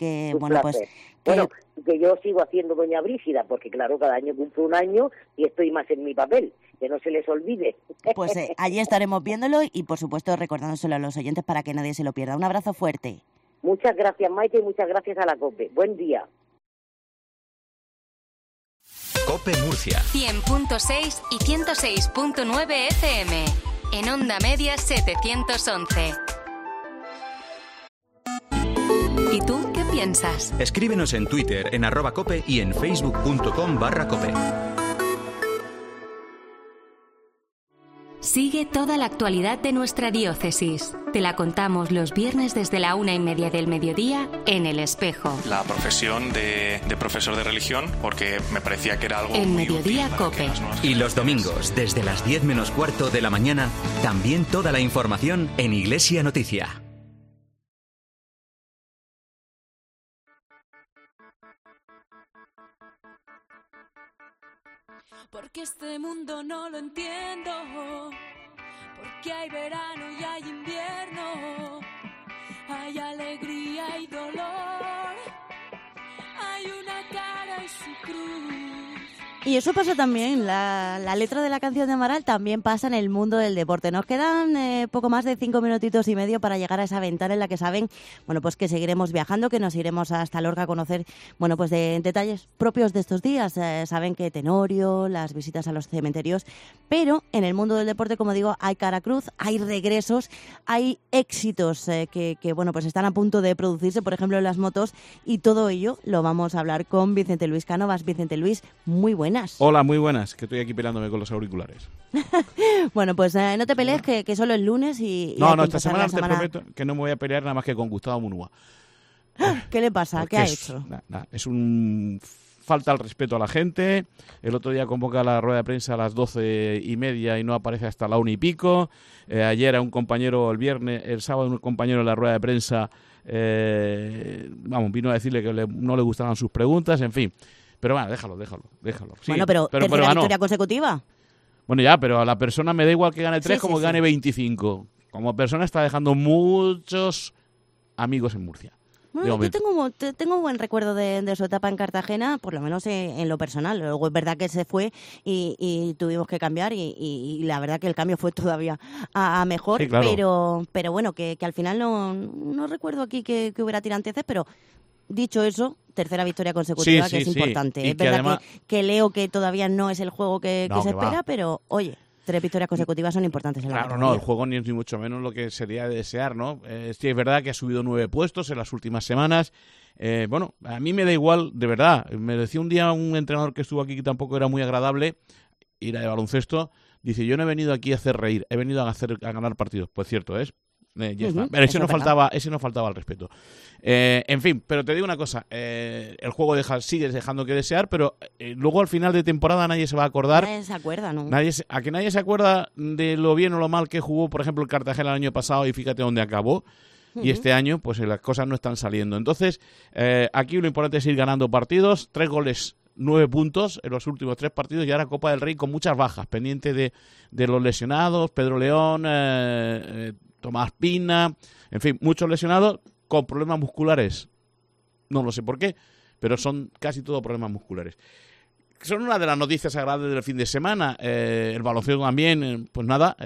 yo sigo haciendo Doña Brígida, porque claro, cada año cumplo un año y estoy más en mi papel, que no se les olvide. Pues allí estaremos viéndolo y por supuesto recordándoselo a los oyentes para que nadie se lo pierda. Un abrazo fuerte. Muchas gracias, Maite, y muchas gracias a la COPE. Buen día. COPE Murcia 100.6 y 106.9 FM. En Onda Media 711. ¿Y tú qué piensas? Escríbenos en Twitter en @cope y en facebook.com/cope. Sigue toda la actualidad de nuestra diócesis. Te la contamos los viernes desde la 1:30 del mediodía en El Espejo. La profesión de profesor de religión, porque me parecía que era algo en muy Mediodía útil COPE. Y los domingos, desde las 10 menos cuarto de la mañana, también toda la información en Iglesia Noticia. Porque este mundo no lo entiendo, porque hay verano y hay invierno, hay alegría y dolor, hay una cara y su cruz. Y eso pasa también, la letra de la canción de Amaral también pasa en el mundo del deporte. Nos quedan poco más de 5 minutitos y medio para llegar a esa ventana en la que saben, bueno, pues que seguiremos viajando, que nos iremos hasta Lorca a conocer, bueno, pues de detalles propios de estos días. Saben que Tenorio, las visitas a los cementerios, pero en el mundo del deporte, como digo, hay cara cruz, hay regresos, hay éxitos que bueno, pues están a punto de producirse, por ejemplo, en las motos, y todo ello lo vamos a hablar con Vicente Luis Cánovas. Vicente Luis, muy buenas. Hola, muy buenas, que estoy aquí peleándome con los auriculares. Bueno, pues no te pelees, que solo es lunes y No, esta semana te prometo que no me voy a pelear nada más que con Gustavo Munúa. ¿Qué le pasa? Porque ¿Qué ha hecho? Es un falta al respeto a la gente. El otro día convoca la rueda de prensa a las 12:30 y no aparece hasta la 1:00. Ayer un compañero, el sábado un compañero en la rueda de prensa vino a decirle que no le gustaban sus preguntas, en fin. Pero bueno, déjalo. Sí, bueno, pero tercera victoria consecutiva. Bueno, ya, pero a la persona me da igual que gane 3 como que gane 25. Como persona está dejando muchos amigos en Murcia. Bueno, yo tengo un buen recuerdo de su etapa en Cartagena, por lo menos en lo personal. Luego es verdad que se fue y tuvimos que cambiar y la verdad que el cambio fue todavía a mejor. Sí, claro. Pero bueno, que al final no recuerdo aquí que hubiera tiranteces, pero dicho eso, tercera victoria consecutiva, que es importante. Es verdad además que leo que todavía no es el juego que se espera, pero oye, 3 victorias consecutivas son importantes en la categoría. No, el juego ni mucho menos lo que sería de desear, ¿no? Sí, es verdad que ha subido 9 puestos en las últimas semanas. Bueno, a mí me da igual, de verdad. Me decía un día un entrenador que estuvo aquí que tampoco era muy agradable, ir de baloncesto, dice, yo no he venido aquí a hacer reír, he venido a ganar partidos. Pues cierto es. Ya está. Pero ese no faltaba al respeto. En fin, pero te digo una cosa, el juego sigue dejando que desear, pero luego al final de temporada nadie se va a acordar. Nadie se acuerda, ¿no? Nadie se acuerda de lo bien o lo mal que jugó, por ejemplo, el Cartagena el año pasado y fíjate dónde acabó. Y este año, pues las cosas no están saliendo. Entonces, aquí lo importante es ir ganando partidos, 3 goles, 9 puntos en los últimos 3 partidos y ahora Copa del Rey con muchas bajas, pendiente de los lesionados, Pedro León, Tomás Pina, en fin, muchos lesionados con problemas musculares. No lo sé por qué, pero son casi todos problemas musculares. Son una de las noticias agradables del fin de semana. El baloncesto también, pues nada,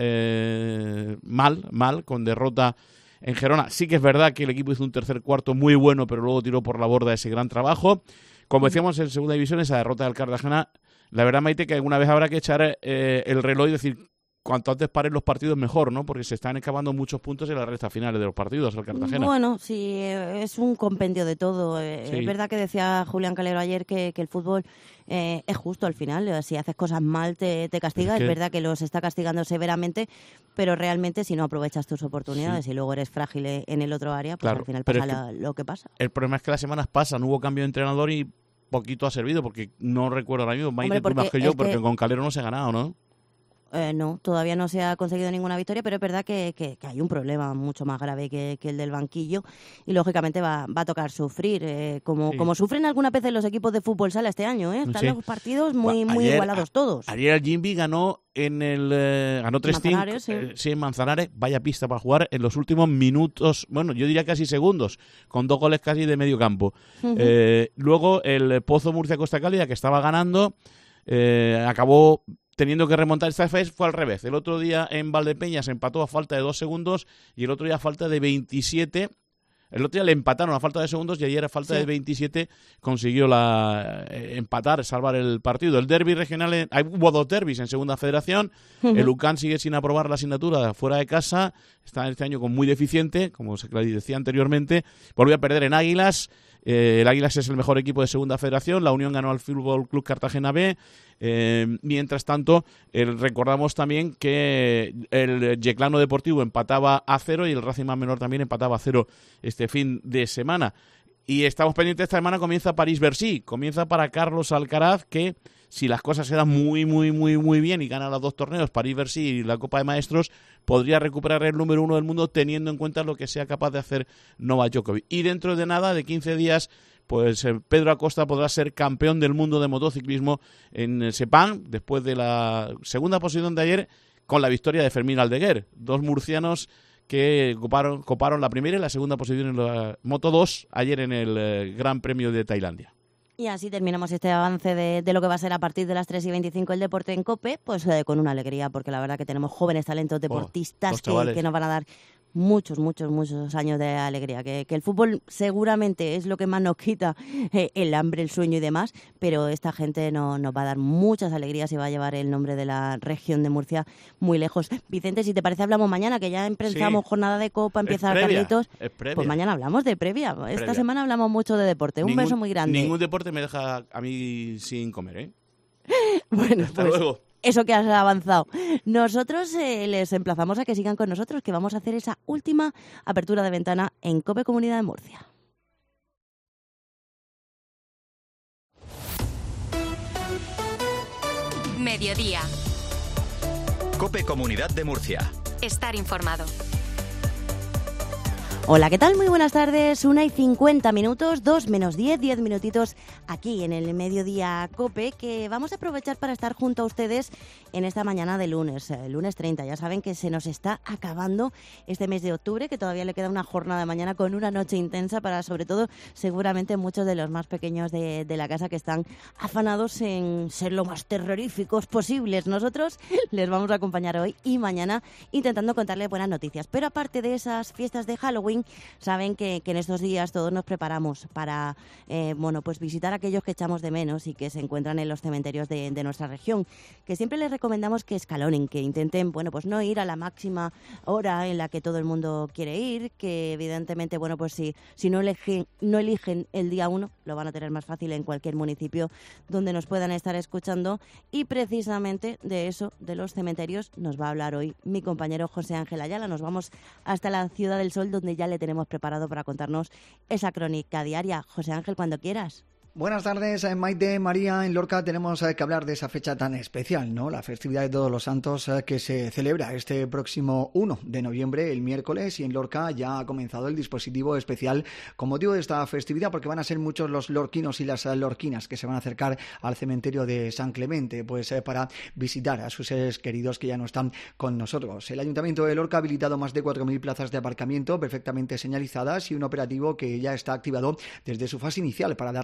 mal, con derrota en Gerona. Sí que es verdad que el equipo hizo un tercer cuarto muy bueno, pero luego tiró por la borda ese gran trabajo. Como decíamos en segunda división, esa derrota del Cartagena, la verdad, Maite, que alguna vez habrá que echar el reloj y decir cuanto antes paren los partidos mejor, ¿no? Porque se están acabando muchos puntos en las rectas finales de los partidos al Cartagena. Bueno, sí, es un compendio de todo. Sí. Es verdad que decía Julián Calero ayer que el fútbol es justo al final. Si haces cosas mal te castiga. Es verdad que los está castigando severamente, pero realmente si no aprovechas tus oportunidades y luego eres frágil en el otro área, pues al final pasa lo que pasa. El problema es que las semanas pasan, hubo cambio de entrenador y poquito ha servido, porque no recuerdo ahora mismo, Maite, tú más que yo, porque con Calero no se ha ganado, ¿no? No, todavía no se ha conseguido ninguna victoria, pero es verdad que hay un problema mucho más grave que el del banquillo y lógicamente va a tocar sufrir, como sufren algunas veces los equipos de fútbol sala este año, ¿eh? Están los partidos muy igualados todos. Ayer el Jimby ganó ganó 3-5 en Manzanares, vaya pista para jugar en los últimos minutos, bueno, yo diría casi segundos, con 2 goles casi de medio campo. Luego el Pozo Murcia-Costa Cálida, que estaba ganando, acabó teniendo que remontar. Esta vez fue al revés. El otro día en Valdepeñas empató a falta de 2 segundos y el otro día a falta de 27. El otro día le empataron a falta de segundos y ayer a falta de 27 consiguió empatar, salvar el partido. El derbi regional, hubo 2 derbis en Segunda Federación. El UCAN sigue sin aprobar la asignatura fuera de casa. Está este año muy deficiente, como se decía anteriormente. Volvió a perder en Águilas. El Águilas es el mejor equipo de Segunda Federación. La Unión ganó al Fútbol Club Cartagena B. Mientras tanto, recordamos también que el Yeclano Deportivo empataba a 0 y el Racing Más Menor también empataba a 0 este fin de semana. Y estamos pendientes, esta semana comienza París-Bercy. Comienza para Carlos Alcaraz, que si las cosas se dan muy bien y gana los 2 torneos, París-Bercy y la Copa de Maestros, podría recuperar el número 1 del mundo teniendo en cuenta lo que sea capaz de hacer Novak Djokovic. Y dentro de nada, de 15 días, pues Pedro Acosta podrá ser campeón del mundo de motociclismo en Sepang, después de la segunda posición de ayer, con la victoria de Fermín Aldeguer. 2 murcianos que coparon la primera y la segunda posición en la Moto 2 ayer en el Gran Premio de Tailandia. Y así terminamos este avance de lo que va a ser a partir de las 3:25 el deporte en COPE, pues con una alegría, porque la verdad que tenemos jóvenes talentos deportistas que nos van a dar muchos años de alegría, que el fútbol seguramente es lo que más nos quita el hambre, el sueño y demás, pero esta gente nos va a dar muchas alegrías y va a llevar el nombre de la región de Murcia muy lejos. Vicente, si te parece hablamos mañana, que ya empezamos jornada de Copa, empieza Carlitos, pues mañana hablamos de previa. Esta semana hablamos mucho de deporte. Un beso muy grande. Ningún deporte me deja a mí sin comer, ¿eh? Bueno, hasta luego. Eso que has avanzado. Nosotros les emplazamos a que sigan con nosotros, que vamos a hacer esa última apertura de ventana en COPE Comunidad de Murcia. Mediodía. COPE Comunidad de Murcia. Estar informado. Hola, ¿qué tal? Muy buenas tardes. 1:50, 2 menos 10 minutitos aquí en el Mediodía COPE, que vamos a aprovechar para estar junto a ustedes en esta mañana de lunes 30. Ya saben que se nos está acabando este mes de octubre, que todavía le queda una jornada de mañana con una noche intensa para, sobre todo, seguramente muchos de los más pequeños de la casa que están afanados en ser lo más terroríficos posibles. Nosotros les vamos a acompañar hoy y mañana intentando contarles buenas noticias. Pero aparte de esas fiestas de Halloween, saben que en estos días todos nos preparamos para pues visitar a aquellos que echamos de menos y que se encuentran en los cementerios de nuestra región, que siempre les recomendamos que escalonen, que intenten pues no ir a la máxima hora en la que todo el mundo quiere ir, que evidentemente pues si no eligen el día 1, lo van a tener más fácil en cualquier municipio donde nos puedan estar escuchando. Y precisamente de eso, de los cementerios, nos va a hablar hoy mi compañero José Ángel Ayala. Nos vamos hasta la Ciudad del Sol, donde ya le tenemos preparado para contarnos esa crónica diaria. José Ángel, cuando quieras. Buenas tardes, Maite, María. En Lorca tenemos que hablar de esa fecha tan especial, ¿no? La festividad de Todos los Santos que se celebra este próximo 1 de noviembre, el miércoles, y en Lorca ya ha comenzado el dispositivo especial con motivo de esta festividad, porque van a ser muchos los lorquinos y las lorquinas que se van a acercar al cementerio de San Clemente, pues para visitar a sus seres queridos que ya no están con nosotros. El Ayuntamiento de Lorca ha habilitado más de 4.000 plazas de aparcamiento perfectamente señalizadas y un operativo que ya está activado desde su fase inicial para dar respuesta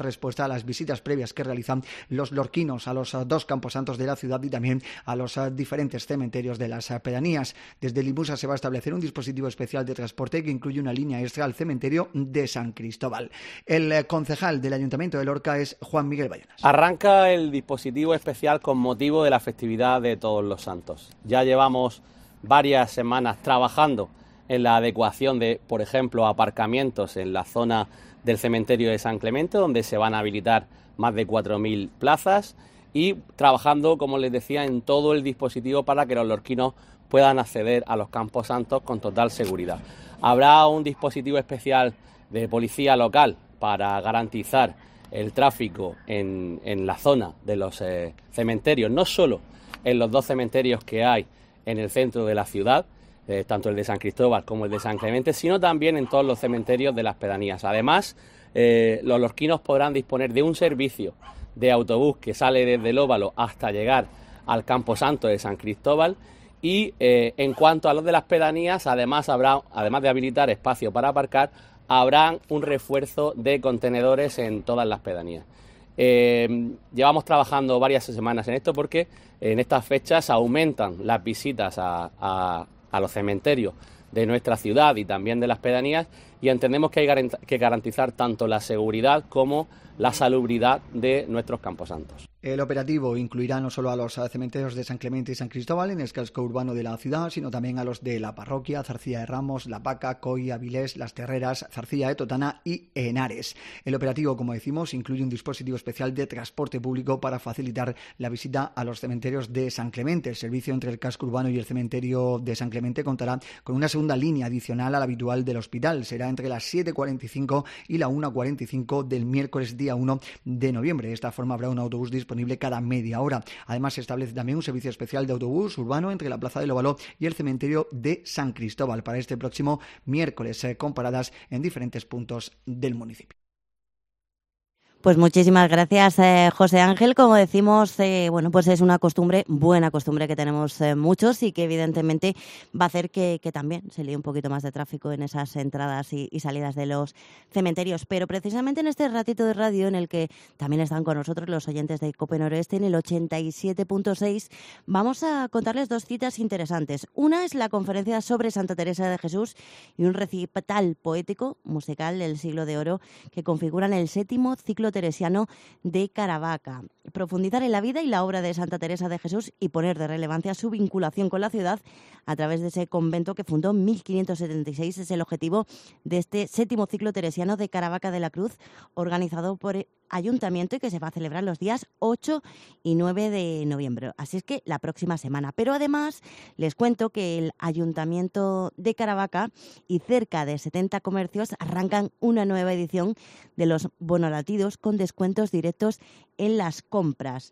a las visitas previas que realizan los lorquinos a los 2 camposantos de la ciudad y también a los diferentes cementerios de las pedanías. Desde Limusa se va a establecer un dispositivo especial de transporte que incluye una línea extra al cementerio de San Cristóbal. El concejal del Ayuntamiento de Lorca es Juan Miguel Bayonas. Arranca el dispositivo especial con motivo de la festividad de Todos los Santos. Ya llevamos varias semanas trabajando en la adecuación de, por ejemplo, aparcamientos en la zona del cementerio de San Clemente, donde se van a habilitar más de 4.000 plazas, y trabajando, como les decía, en todo el dispositivo para que los lorquinos puedan acceder a los Campos Santos con total seguridad. Habrá un dispositivo especial de policía local para garantizar el tráfico en la zona de los cementerios, no solo en los 2 cementerios que hay en el centro de la ciudad, tanto el de San Cristóbal como el de San Clemente, sino también en todos los cementerios de las pedanías. Además, los lorquinos podrán disponer de un servicio de autobús que sale desde el Óvalo hasta llegar al Camposanto de San Cristóbal, y en cuanto a los de las pedanías, además de habilitar espacio para aparcar, habrá un refuerzo de contenedores en todas las pedanías. Llevamos trabajando varias semanas en esto porque en estas fechas aumentan las visitas a los cementerios de nuestra ciudad y también de las pedanías, y entendemos que hay que garantizar tanto la seguridad como la salubridad de nuestros camposantos. El operativo incluirá no solo a los cementerios de San Clemente y San Cristóbal en el casco urbano de la ciudad, sino también a los de la parroquia, Zarcilla de Ramos, La Paca, Coy, Avilés, Las Terreras, Zarcilla de Totana y Henares. El operativo, como decimos, incluye un dispositivo especial de transporte público para facilitar la visita a los cementerios de San Clemente. El servicio entre el casco urbano y el cementerio de San Clemente contará con una segunda línea adicional a la habitual del hospital. Será entre las 7:45 y la 1:45 del miércoles día 1 de noviembre. De esta forma habrá un autobús disponible cada media hora. Además, se establece también un servicio especial de autobús urbano entre la Plaza del Óvalo y el cementerio de San Cristóbal para este próximo miércoles, con paradas en diferentes puntos del municipio. Pues muchísimas gracias, José Ángel. Como decimos, bueno, pues es una costumbre, buena costumbre que tenemos muchos y que evidentemente va a hacer que también se líe un poquito más de tráfico en esas entradas y salidas de los cementerios. Pero precisamente en este ratito de radio en el que también están con nosotros los oyentes de COPE Noroeste en el 87.6, vamos a contarles 2 citas interesantes. Una es la conferencia sobre Santa Teresa de Jesús y un recital poético musical del Siglo de Oro que configuran el 7º ciclo teresiano de Caravaca. Profundizar en la vida y la obra de Santa Teresa de Jesús y poner de relevancia su vinculación con la ciudad a través de ese convento que fundó en 1576 es el objetivo de este 7º ciclo teresiano de Caravaca de la Cruz, organizado por el Ayuntamiento y que se va a celebrar los días 8 y 9 de noviembre. Así es que la próxima semana. Pero además les cuento que el Ayuntamiento de Caravaca y cerca de 70 comercios arrancan una nueva edición de los bonolatidos con descuentos directos en las compras.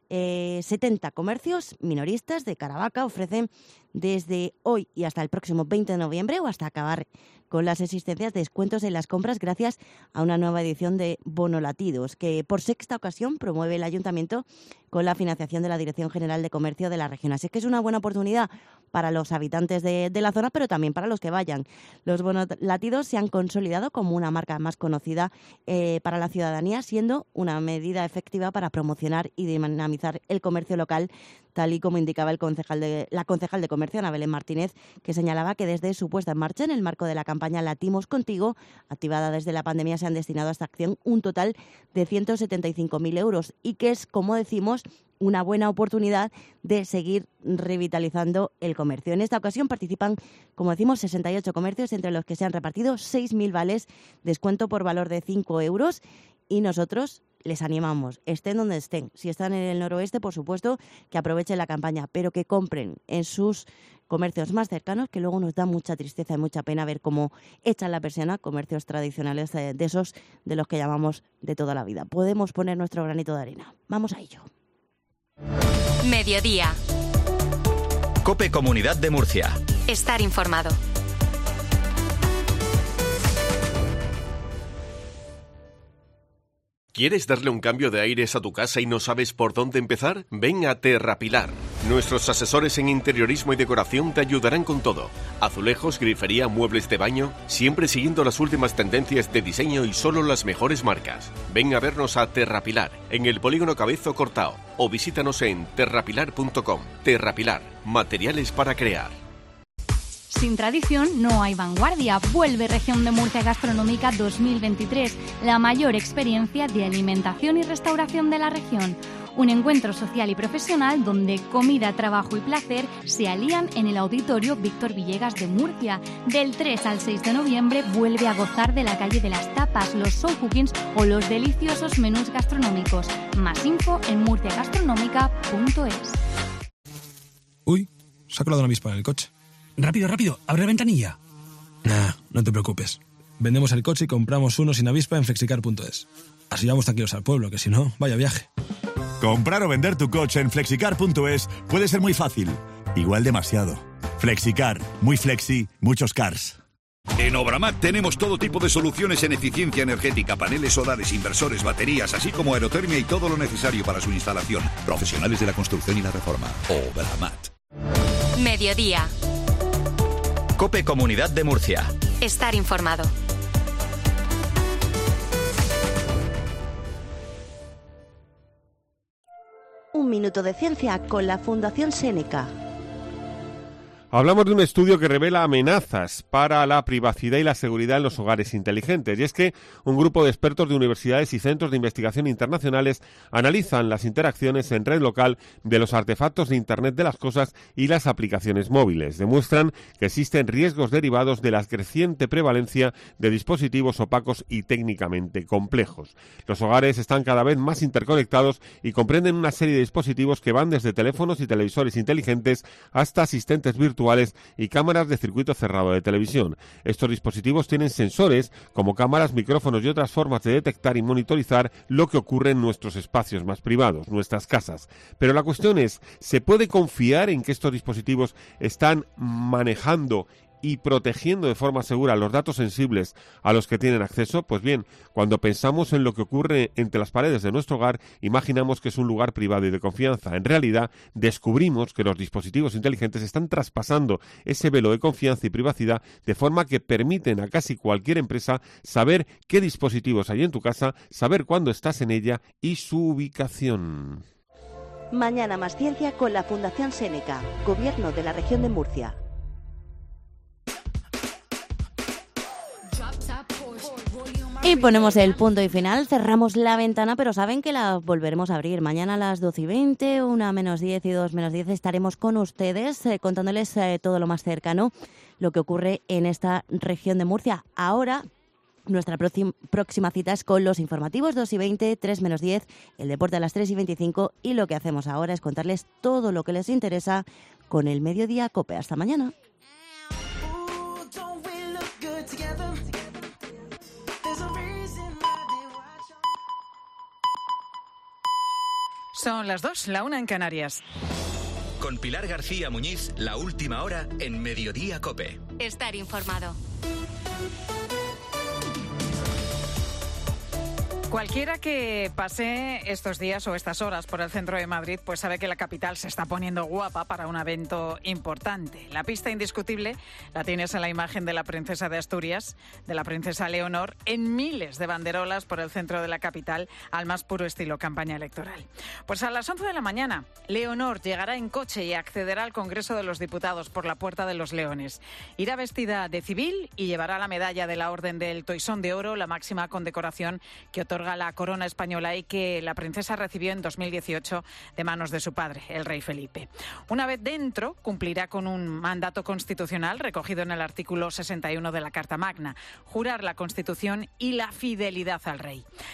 70 comercios minoristas de Caravaca ofrecen desde hoy y hasta el próximo 20 de noviembre o hasta acabar con las existencias de descuentos en las compras gracias a una nueva edición de Bonolatidos que por 6ª ocasión promueve el Ayuntamiento con la financiación de la Dirección General de Comercio de la región. Así que es una buena oportunidad para los habitantes de la zona, pero también para los que vayan. Los Bonolatidos se han consolidado como una marca más conocida para la ciudadanía, siendo una medida efectiva para promocionar y dinamizar el comercio local, tal y como indicaba la concejal de Comercio, Ana Belén Martínez, que señalaba que desde su puesta en marcha en el marco de la campaña Latimos Contigo, activada desde la pandemia, se han destinado a esta acción un total de 175.000 euros y que es, como decimos, una buena oportunidad de seguir revitalizando el comercio. En esta ocasión participan, como decimos, 68 comercios, entre los que se han repartido 6.000 vales, descuento por valor de 5 euros, y nosotros les animamos, estén donde estén. Si están en el noroeste, por supuesto, que aprovechen la campaña, pero que compren en sus comercios más cercanos, que luego nos da mucha tristeza y mucha pena ver cómo echan la persiana comercios tradicionales de esos de los que llamamos de toda la vida. Podemos poner nuestro granito de arena. Vamos a ello. Mediodía. COPE Comunidad de Murcia. Estar informado. ¿Quieres darle un cambio de aires a tu casa y no sabes por dónde empezar? Ven a Terrapilar. Nuestros asesores en interiorismo y decoración te ayudarán con todo. Azulejos, grifería, muebles de baño, siempre siguiendo las últimas tendencias de diseño y solo las mejores marcas. Ven a vernos a Terrapilar, en el Polígono Cabezo Cortao, o visítanos en terrapilar.com. Terrapilar, materiales para crear. Sin tradición no hay vanguardia. Vuelve Región de Murcia Gastronómica 2023, la mayor experiencia de alimentación y restauración de la región. Un encuentro social y profesional donde comida, trabajo y placer se alían en el Auditorio Víctor Villegas de Murcia. Del 3 al 6 de noviembre vuelve a gozar de la calle de las tapas, los show cookings o los deliciosos menús gastronómicos. Más info en murciagastronómica.es. Uy, se ha colado una avispa en el coche. Rápido, rápido, abre la ventanilla. Nah, no te preocupes. Vendemos el coche y compramos uno sin avispa en flexicar.es. Así vamos tranquilos al pueblo, que si no, vaya viaje. Comprar o vender tu coche en flexicar.es puede ser muy fácil. Igual demasiado. Flexicar. Muy flexi, muchos cars. En Obramat tenemos todo tipo de soluciones en eficiencia energética, paneles solares, inversores, baterías, así como aerotermia y todo lo necesario para su instalación. Profesionales de la construcción y la reforma. Obramat. Mediodía. COPE Comunidad de Murcia. Estar informado. Un minuto de ciencia con la Fundación Séneca. Hablamos de un estudio que revela amenazas para la privacidad y la seguridad en los hogares inteligentes. Y es que un grupo de expertos de universidades y centros de investigación internacionales analizan las interacciones en red local de los artefactos de Internet de las cosas y las aplicaciones móviles. Demuestran que existen riesgos derivados de la creciente prevalencia de dispositivos opacos y técnicamente complejos. Los hogares están cada vez más interconectados y comprenden una serie de dispositivos que van desde teléfonos y televisores inteligentes hasta asistentes virtuales y cámaras de circuito cerrado de televisión. Estos dispositivos tienen sensores como cámaras, micrófonos y otras formas de detectar y monitorizar lo que ocurre en nuestros espacios más privados, nuestras casas. Pero la cuestión es, ¿se puede confiar en que estos dispositivos están manejando y protegiendo de forma segura los datos sensibles a los que tienen acceso? Pues bien, cuando pensamos en lo que ocurre entre las paredes de nuestro hogar, imaginamos que es un lugar privado y de confianza. En realidad, descubrimos que los dispositivos inteligentes están traspasando ese velo de confianza y privacidad de forma que permiten a casi cualquier empresa saber qué dispositivos hay en tu casa, saber cuándo estás en ella y su ubicación. Mañana más ciencia con la Fundación Séneca, Gobierno de la Región de Murcia. Y ponemos el punto y final, cerramos la ventana, pero saben que la volveremos a abrir. Mañana a las 12:20, 1:10 y 2:10 estaremos con ustedes contándoles todo lo más cercano, lo que ocurre en esta región de Murcia. Ahora, nuestra próxima cita es con los informativos 2:20, 3:10, el deporte a las 3:25 y lo que hacemos ahora es contarles todo lo que les interesa con el Mediodía COPE. Hasta mañana. Son las 2, la 1 en Canarias. Con Pilar García Muñiz, la última hora en Mediodía COPE. Estar informado. Cualquiera que pase estos días o estas horas por el centro de Madrid, pues sabe que la capital se está poniendo guapa para un evento importante. La pista indiscutible la tienes en la imagen de la princesa de Asturias, de la princesa Leonor, en miles de banderolas por el centro de la capital, al más puro estilo campaña electoral. Pues a las 11 de la mañana, Leonor llegará en coche y accederá al Congreso de los Diputados por la Puerta de los Leones. Irá vestida de civil y llevará la medalla de la Orden del Toisón de Oro, la máxima condecoración que otorga la corona española y que la princesa recibió en 2018 de manos de su padre, el rey Felipe. Una vez dentro, cumplirá con un mandato constitucional recogido en el artículo 61 de la Carta Magna, jurar la Constitución y la fidelidad al rey.